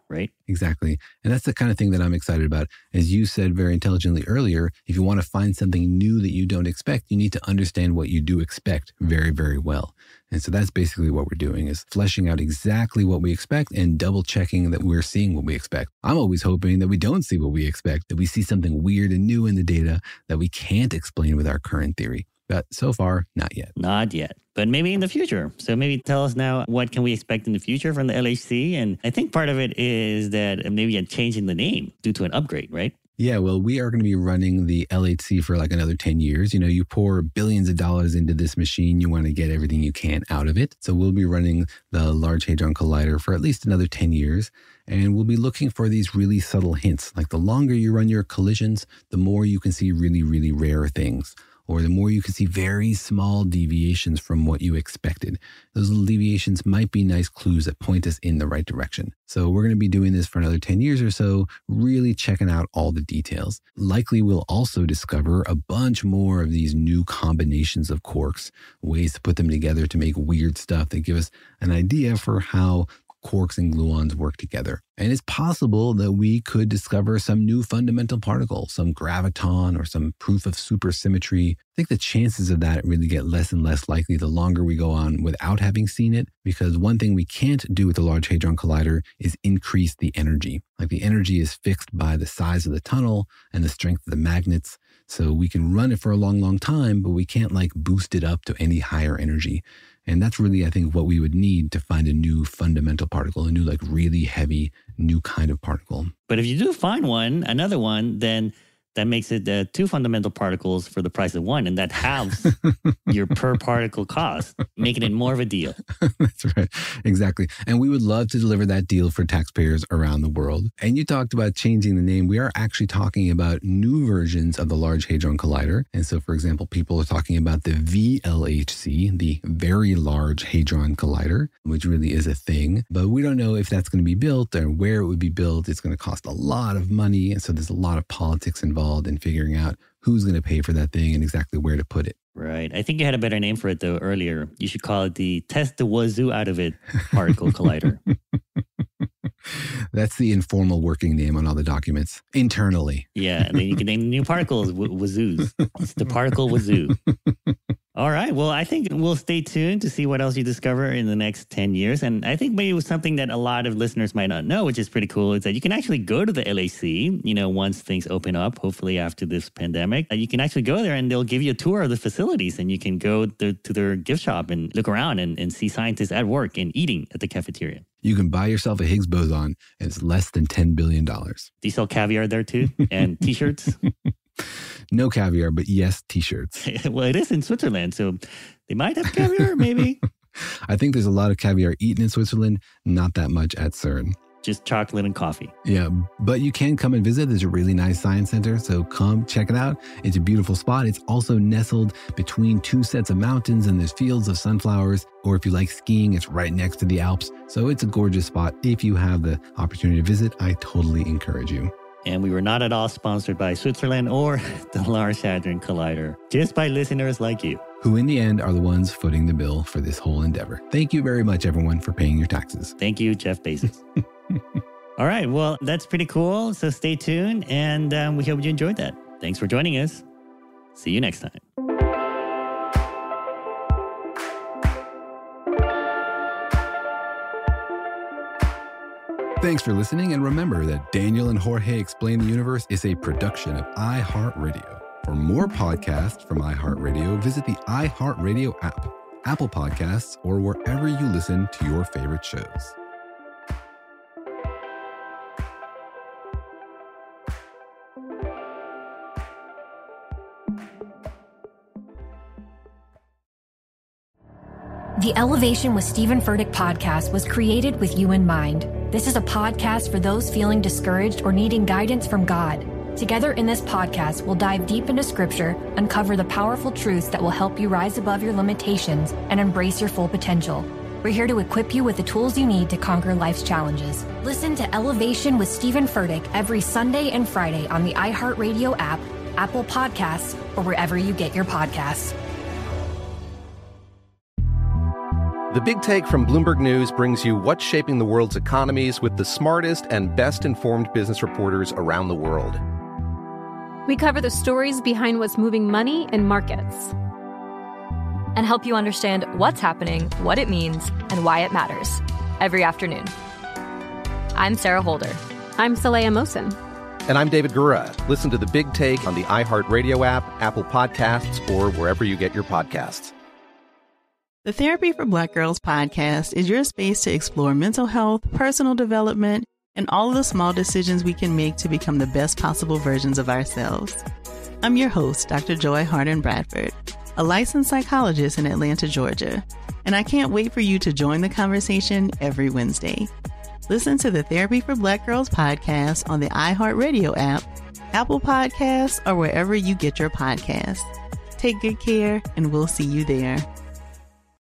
right? Exactly. And that's the kind of thing that I'm excited about. As you said very intelligently earlier, if you want to find something new that you don't expect, you need to understand what you do expect very, very well. And so that's basically what we're doing, is fleshing out exactly what we expect and double checking that we're seeing what we expect. I'm always hoping that we don't see what we expect, that we see something weird and new in the data that we can't explain with our current theory. But so far, not yet. Not yet, but maybe in the future. So maybe tell us now, what can we expect in the future from the L H C? And I think part of it is that maybe a change in the name due to an upgrade, right? Yeah, well, we are going to be running the L H C for like another ten years. You know, you pour billions of dollars into this machine, you want to get everything you can out of it. So we'll be running the Large Hadron Collider for at least another ten years. And we'll be looking for these really subtle hints. Like the longer you run your collisions, the more you can see really, really rare things. Or the more you can see very small deviations from what you expected. Those little deviations might be nice clues that point us in the right direction. So we're going to be doing this for another ten years or so, really checking out all the details. Likely we'll also discover a bunch more of these new combinations of quarks, ways to put them together to make weird stuff that give us an idea for how quarks and gluons work together. And it's possible that we could discover some new fundamental particle, some graviton or some proof of supersymmetry. I think the chances of that really get less and less likely the longer we go on without having seen it, because one thing we can't do with the Large Hadron Collider is increase the energy. Like the energy is fixed by the size of the tunnel and the strength of the magnets. So we can run it for a long, long time, but we can't like boost it up to any higher energy. And that's really, I think, what we would need to find a new fundamental particle, a new, like really heavy, new kind of particle. But if you do find one, another one, then that makes it uh, two fundamental particles for the price of one, and that halves your per particle cost, making it more of a deal. That's right. Exactly. And we would love to deliver that deal for taxpayers around the world. And you talked about changing the name. We are actually talking about new versions of the Large Hadron Collider. And so, for example, people are talking about the V L H C, the Very Large Hadron Collider, which really is a thing. But we don't know if that's going to be built or where it would be built. It's going to cost a lot of money. And so there's a lot of politics involved in figuring out who's going to pay for that thing and exactly where to put it. Right. I think you had a better name for it, though, earlier. You should call it the Test the Wazoo Out of It Particle Collider. That's the informal working name on all the documents, internally. Yeah, and then you can name the new particles w- Wazoos. It's the Particle Wazoo. All right. Well, I think we'll stay tuned to see what else you discover in the next ten years. And I think maybe it was something that a lot of listeners might not know, which is pretty cool, is that you can actually go to the L H C, you know, once things open up, hopefully after this pandemic. You can actually go there and they'll give you a tour of the facilities, and you can go th- to their gift shop and look around and, and see scientists at work and eating at the cafeteria. You can buy yourself a Higgs boson, and it's less than ten billion dollars. Do you sell caviar there too? And T-shirts? No caviar, but yes, T-shirts. Well, it is in Switzerland, so they might have caviar, maybe. I think there's a lot of caviar eaten in Switzerland, not that much at CERN. Just chocolate and coffee. Yeah, but you can come and visit. There's a really nice science center, so come check it out. It's a beautiful spot. It's also nestled between two sets of mountains, and there's fields of sunflowers. Or if you like skiing, it's right next to the Alps. So it's a gorgeous spot. If you have the opportunity to visit, I totally encourage you. And we were not at all sponsored by Switzerland or the Large Hadron Collider, just by listeners like you, who in the end are the ones footing the bill for this whole endeavor. Thank you very much, everyone, for paying your taxes. Thank you, Jeff Bezos. All right. Well, that's pretty cool. So stay tuned, and um, we hope you enjoyed that. Thanks for joining us. See you next time. Thanks for listening, and remember that Daniel and Jorge Explain the Universe is a production of iHeartRadio. For more podcasts from iHeartRadio, visit the iHeartRadio app, Apple Podcasts, or wherever you listen to your favorite shows. The Elevation with Stephen Furtick podcast was created with you in mind. This is a podcast for those feeling discouraged or needing guidance from God. Together in this podcast, we'll dive deep into scripture, uncover the powerful truths that will help you rise above your limitations and embrace your full potential. We're here to equip you with the tools you need to conquer life's challenges. Listen to Elevation with Stephen Furtick every Sunday and Friday on the iHeartRadio app, Apple Podcasts, or wherever you get your podcasts. The Big Take from Bloomberg News brings you what's shaping the world's economies with the smartest and best-informed business reporters around the world. We cover the stories behind what's moving money and markets, and help you understand what's happening, what it means, and why it matters every afternoon. I'm Sarah Holder. I'm Saleha Mohsin. And I'm David Gura. Listen to The Big Take on the iHeartRadio app, Apple Podcasts, or wherever you get your podcasts. The Therapy for Black Girls podcast is your space to explore mental health, personal development, and all of the small decisions we can make to become the best possible versions of ourselves. I'm your host, Doctor Joy Harden Bradford, a licensed psychologist in Atlanta, Georgia, and I can't wait for you to join the conversation every Wednesday. Listen to the Therapy for Black Girls podcast on the iHeartRadio app, Apple Podcasts, or wherever you get your podcasts. Take good care, and we'll see you there.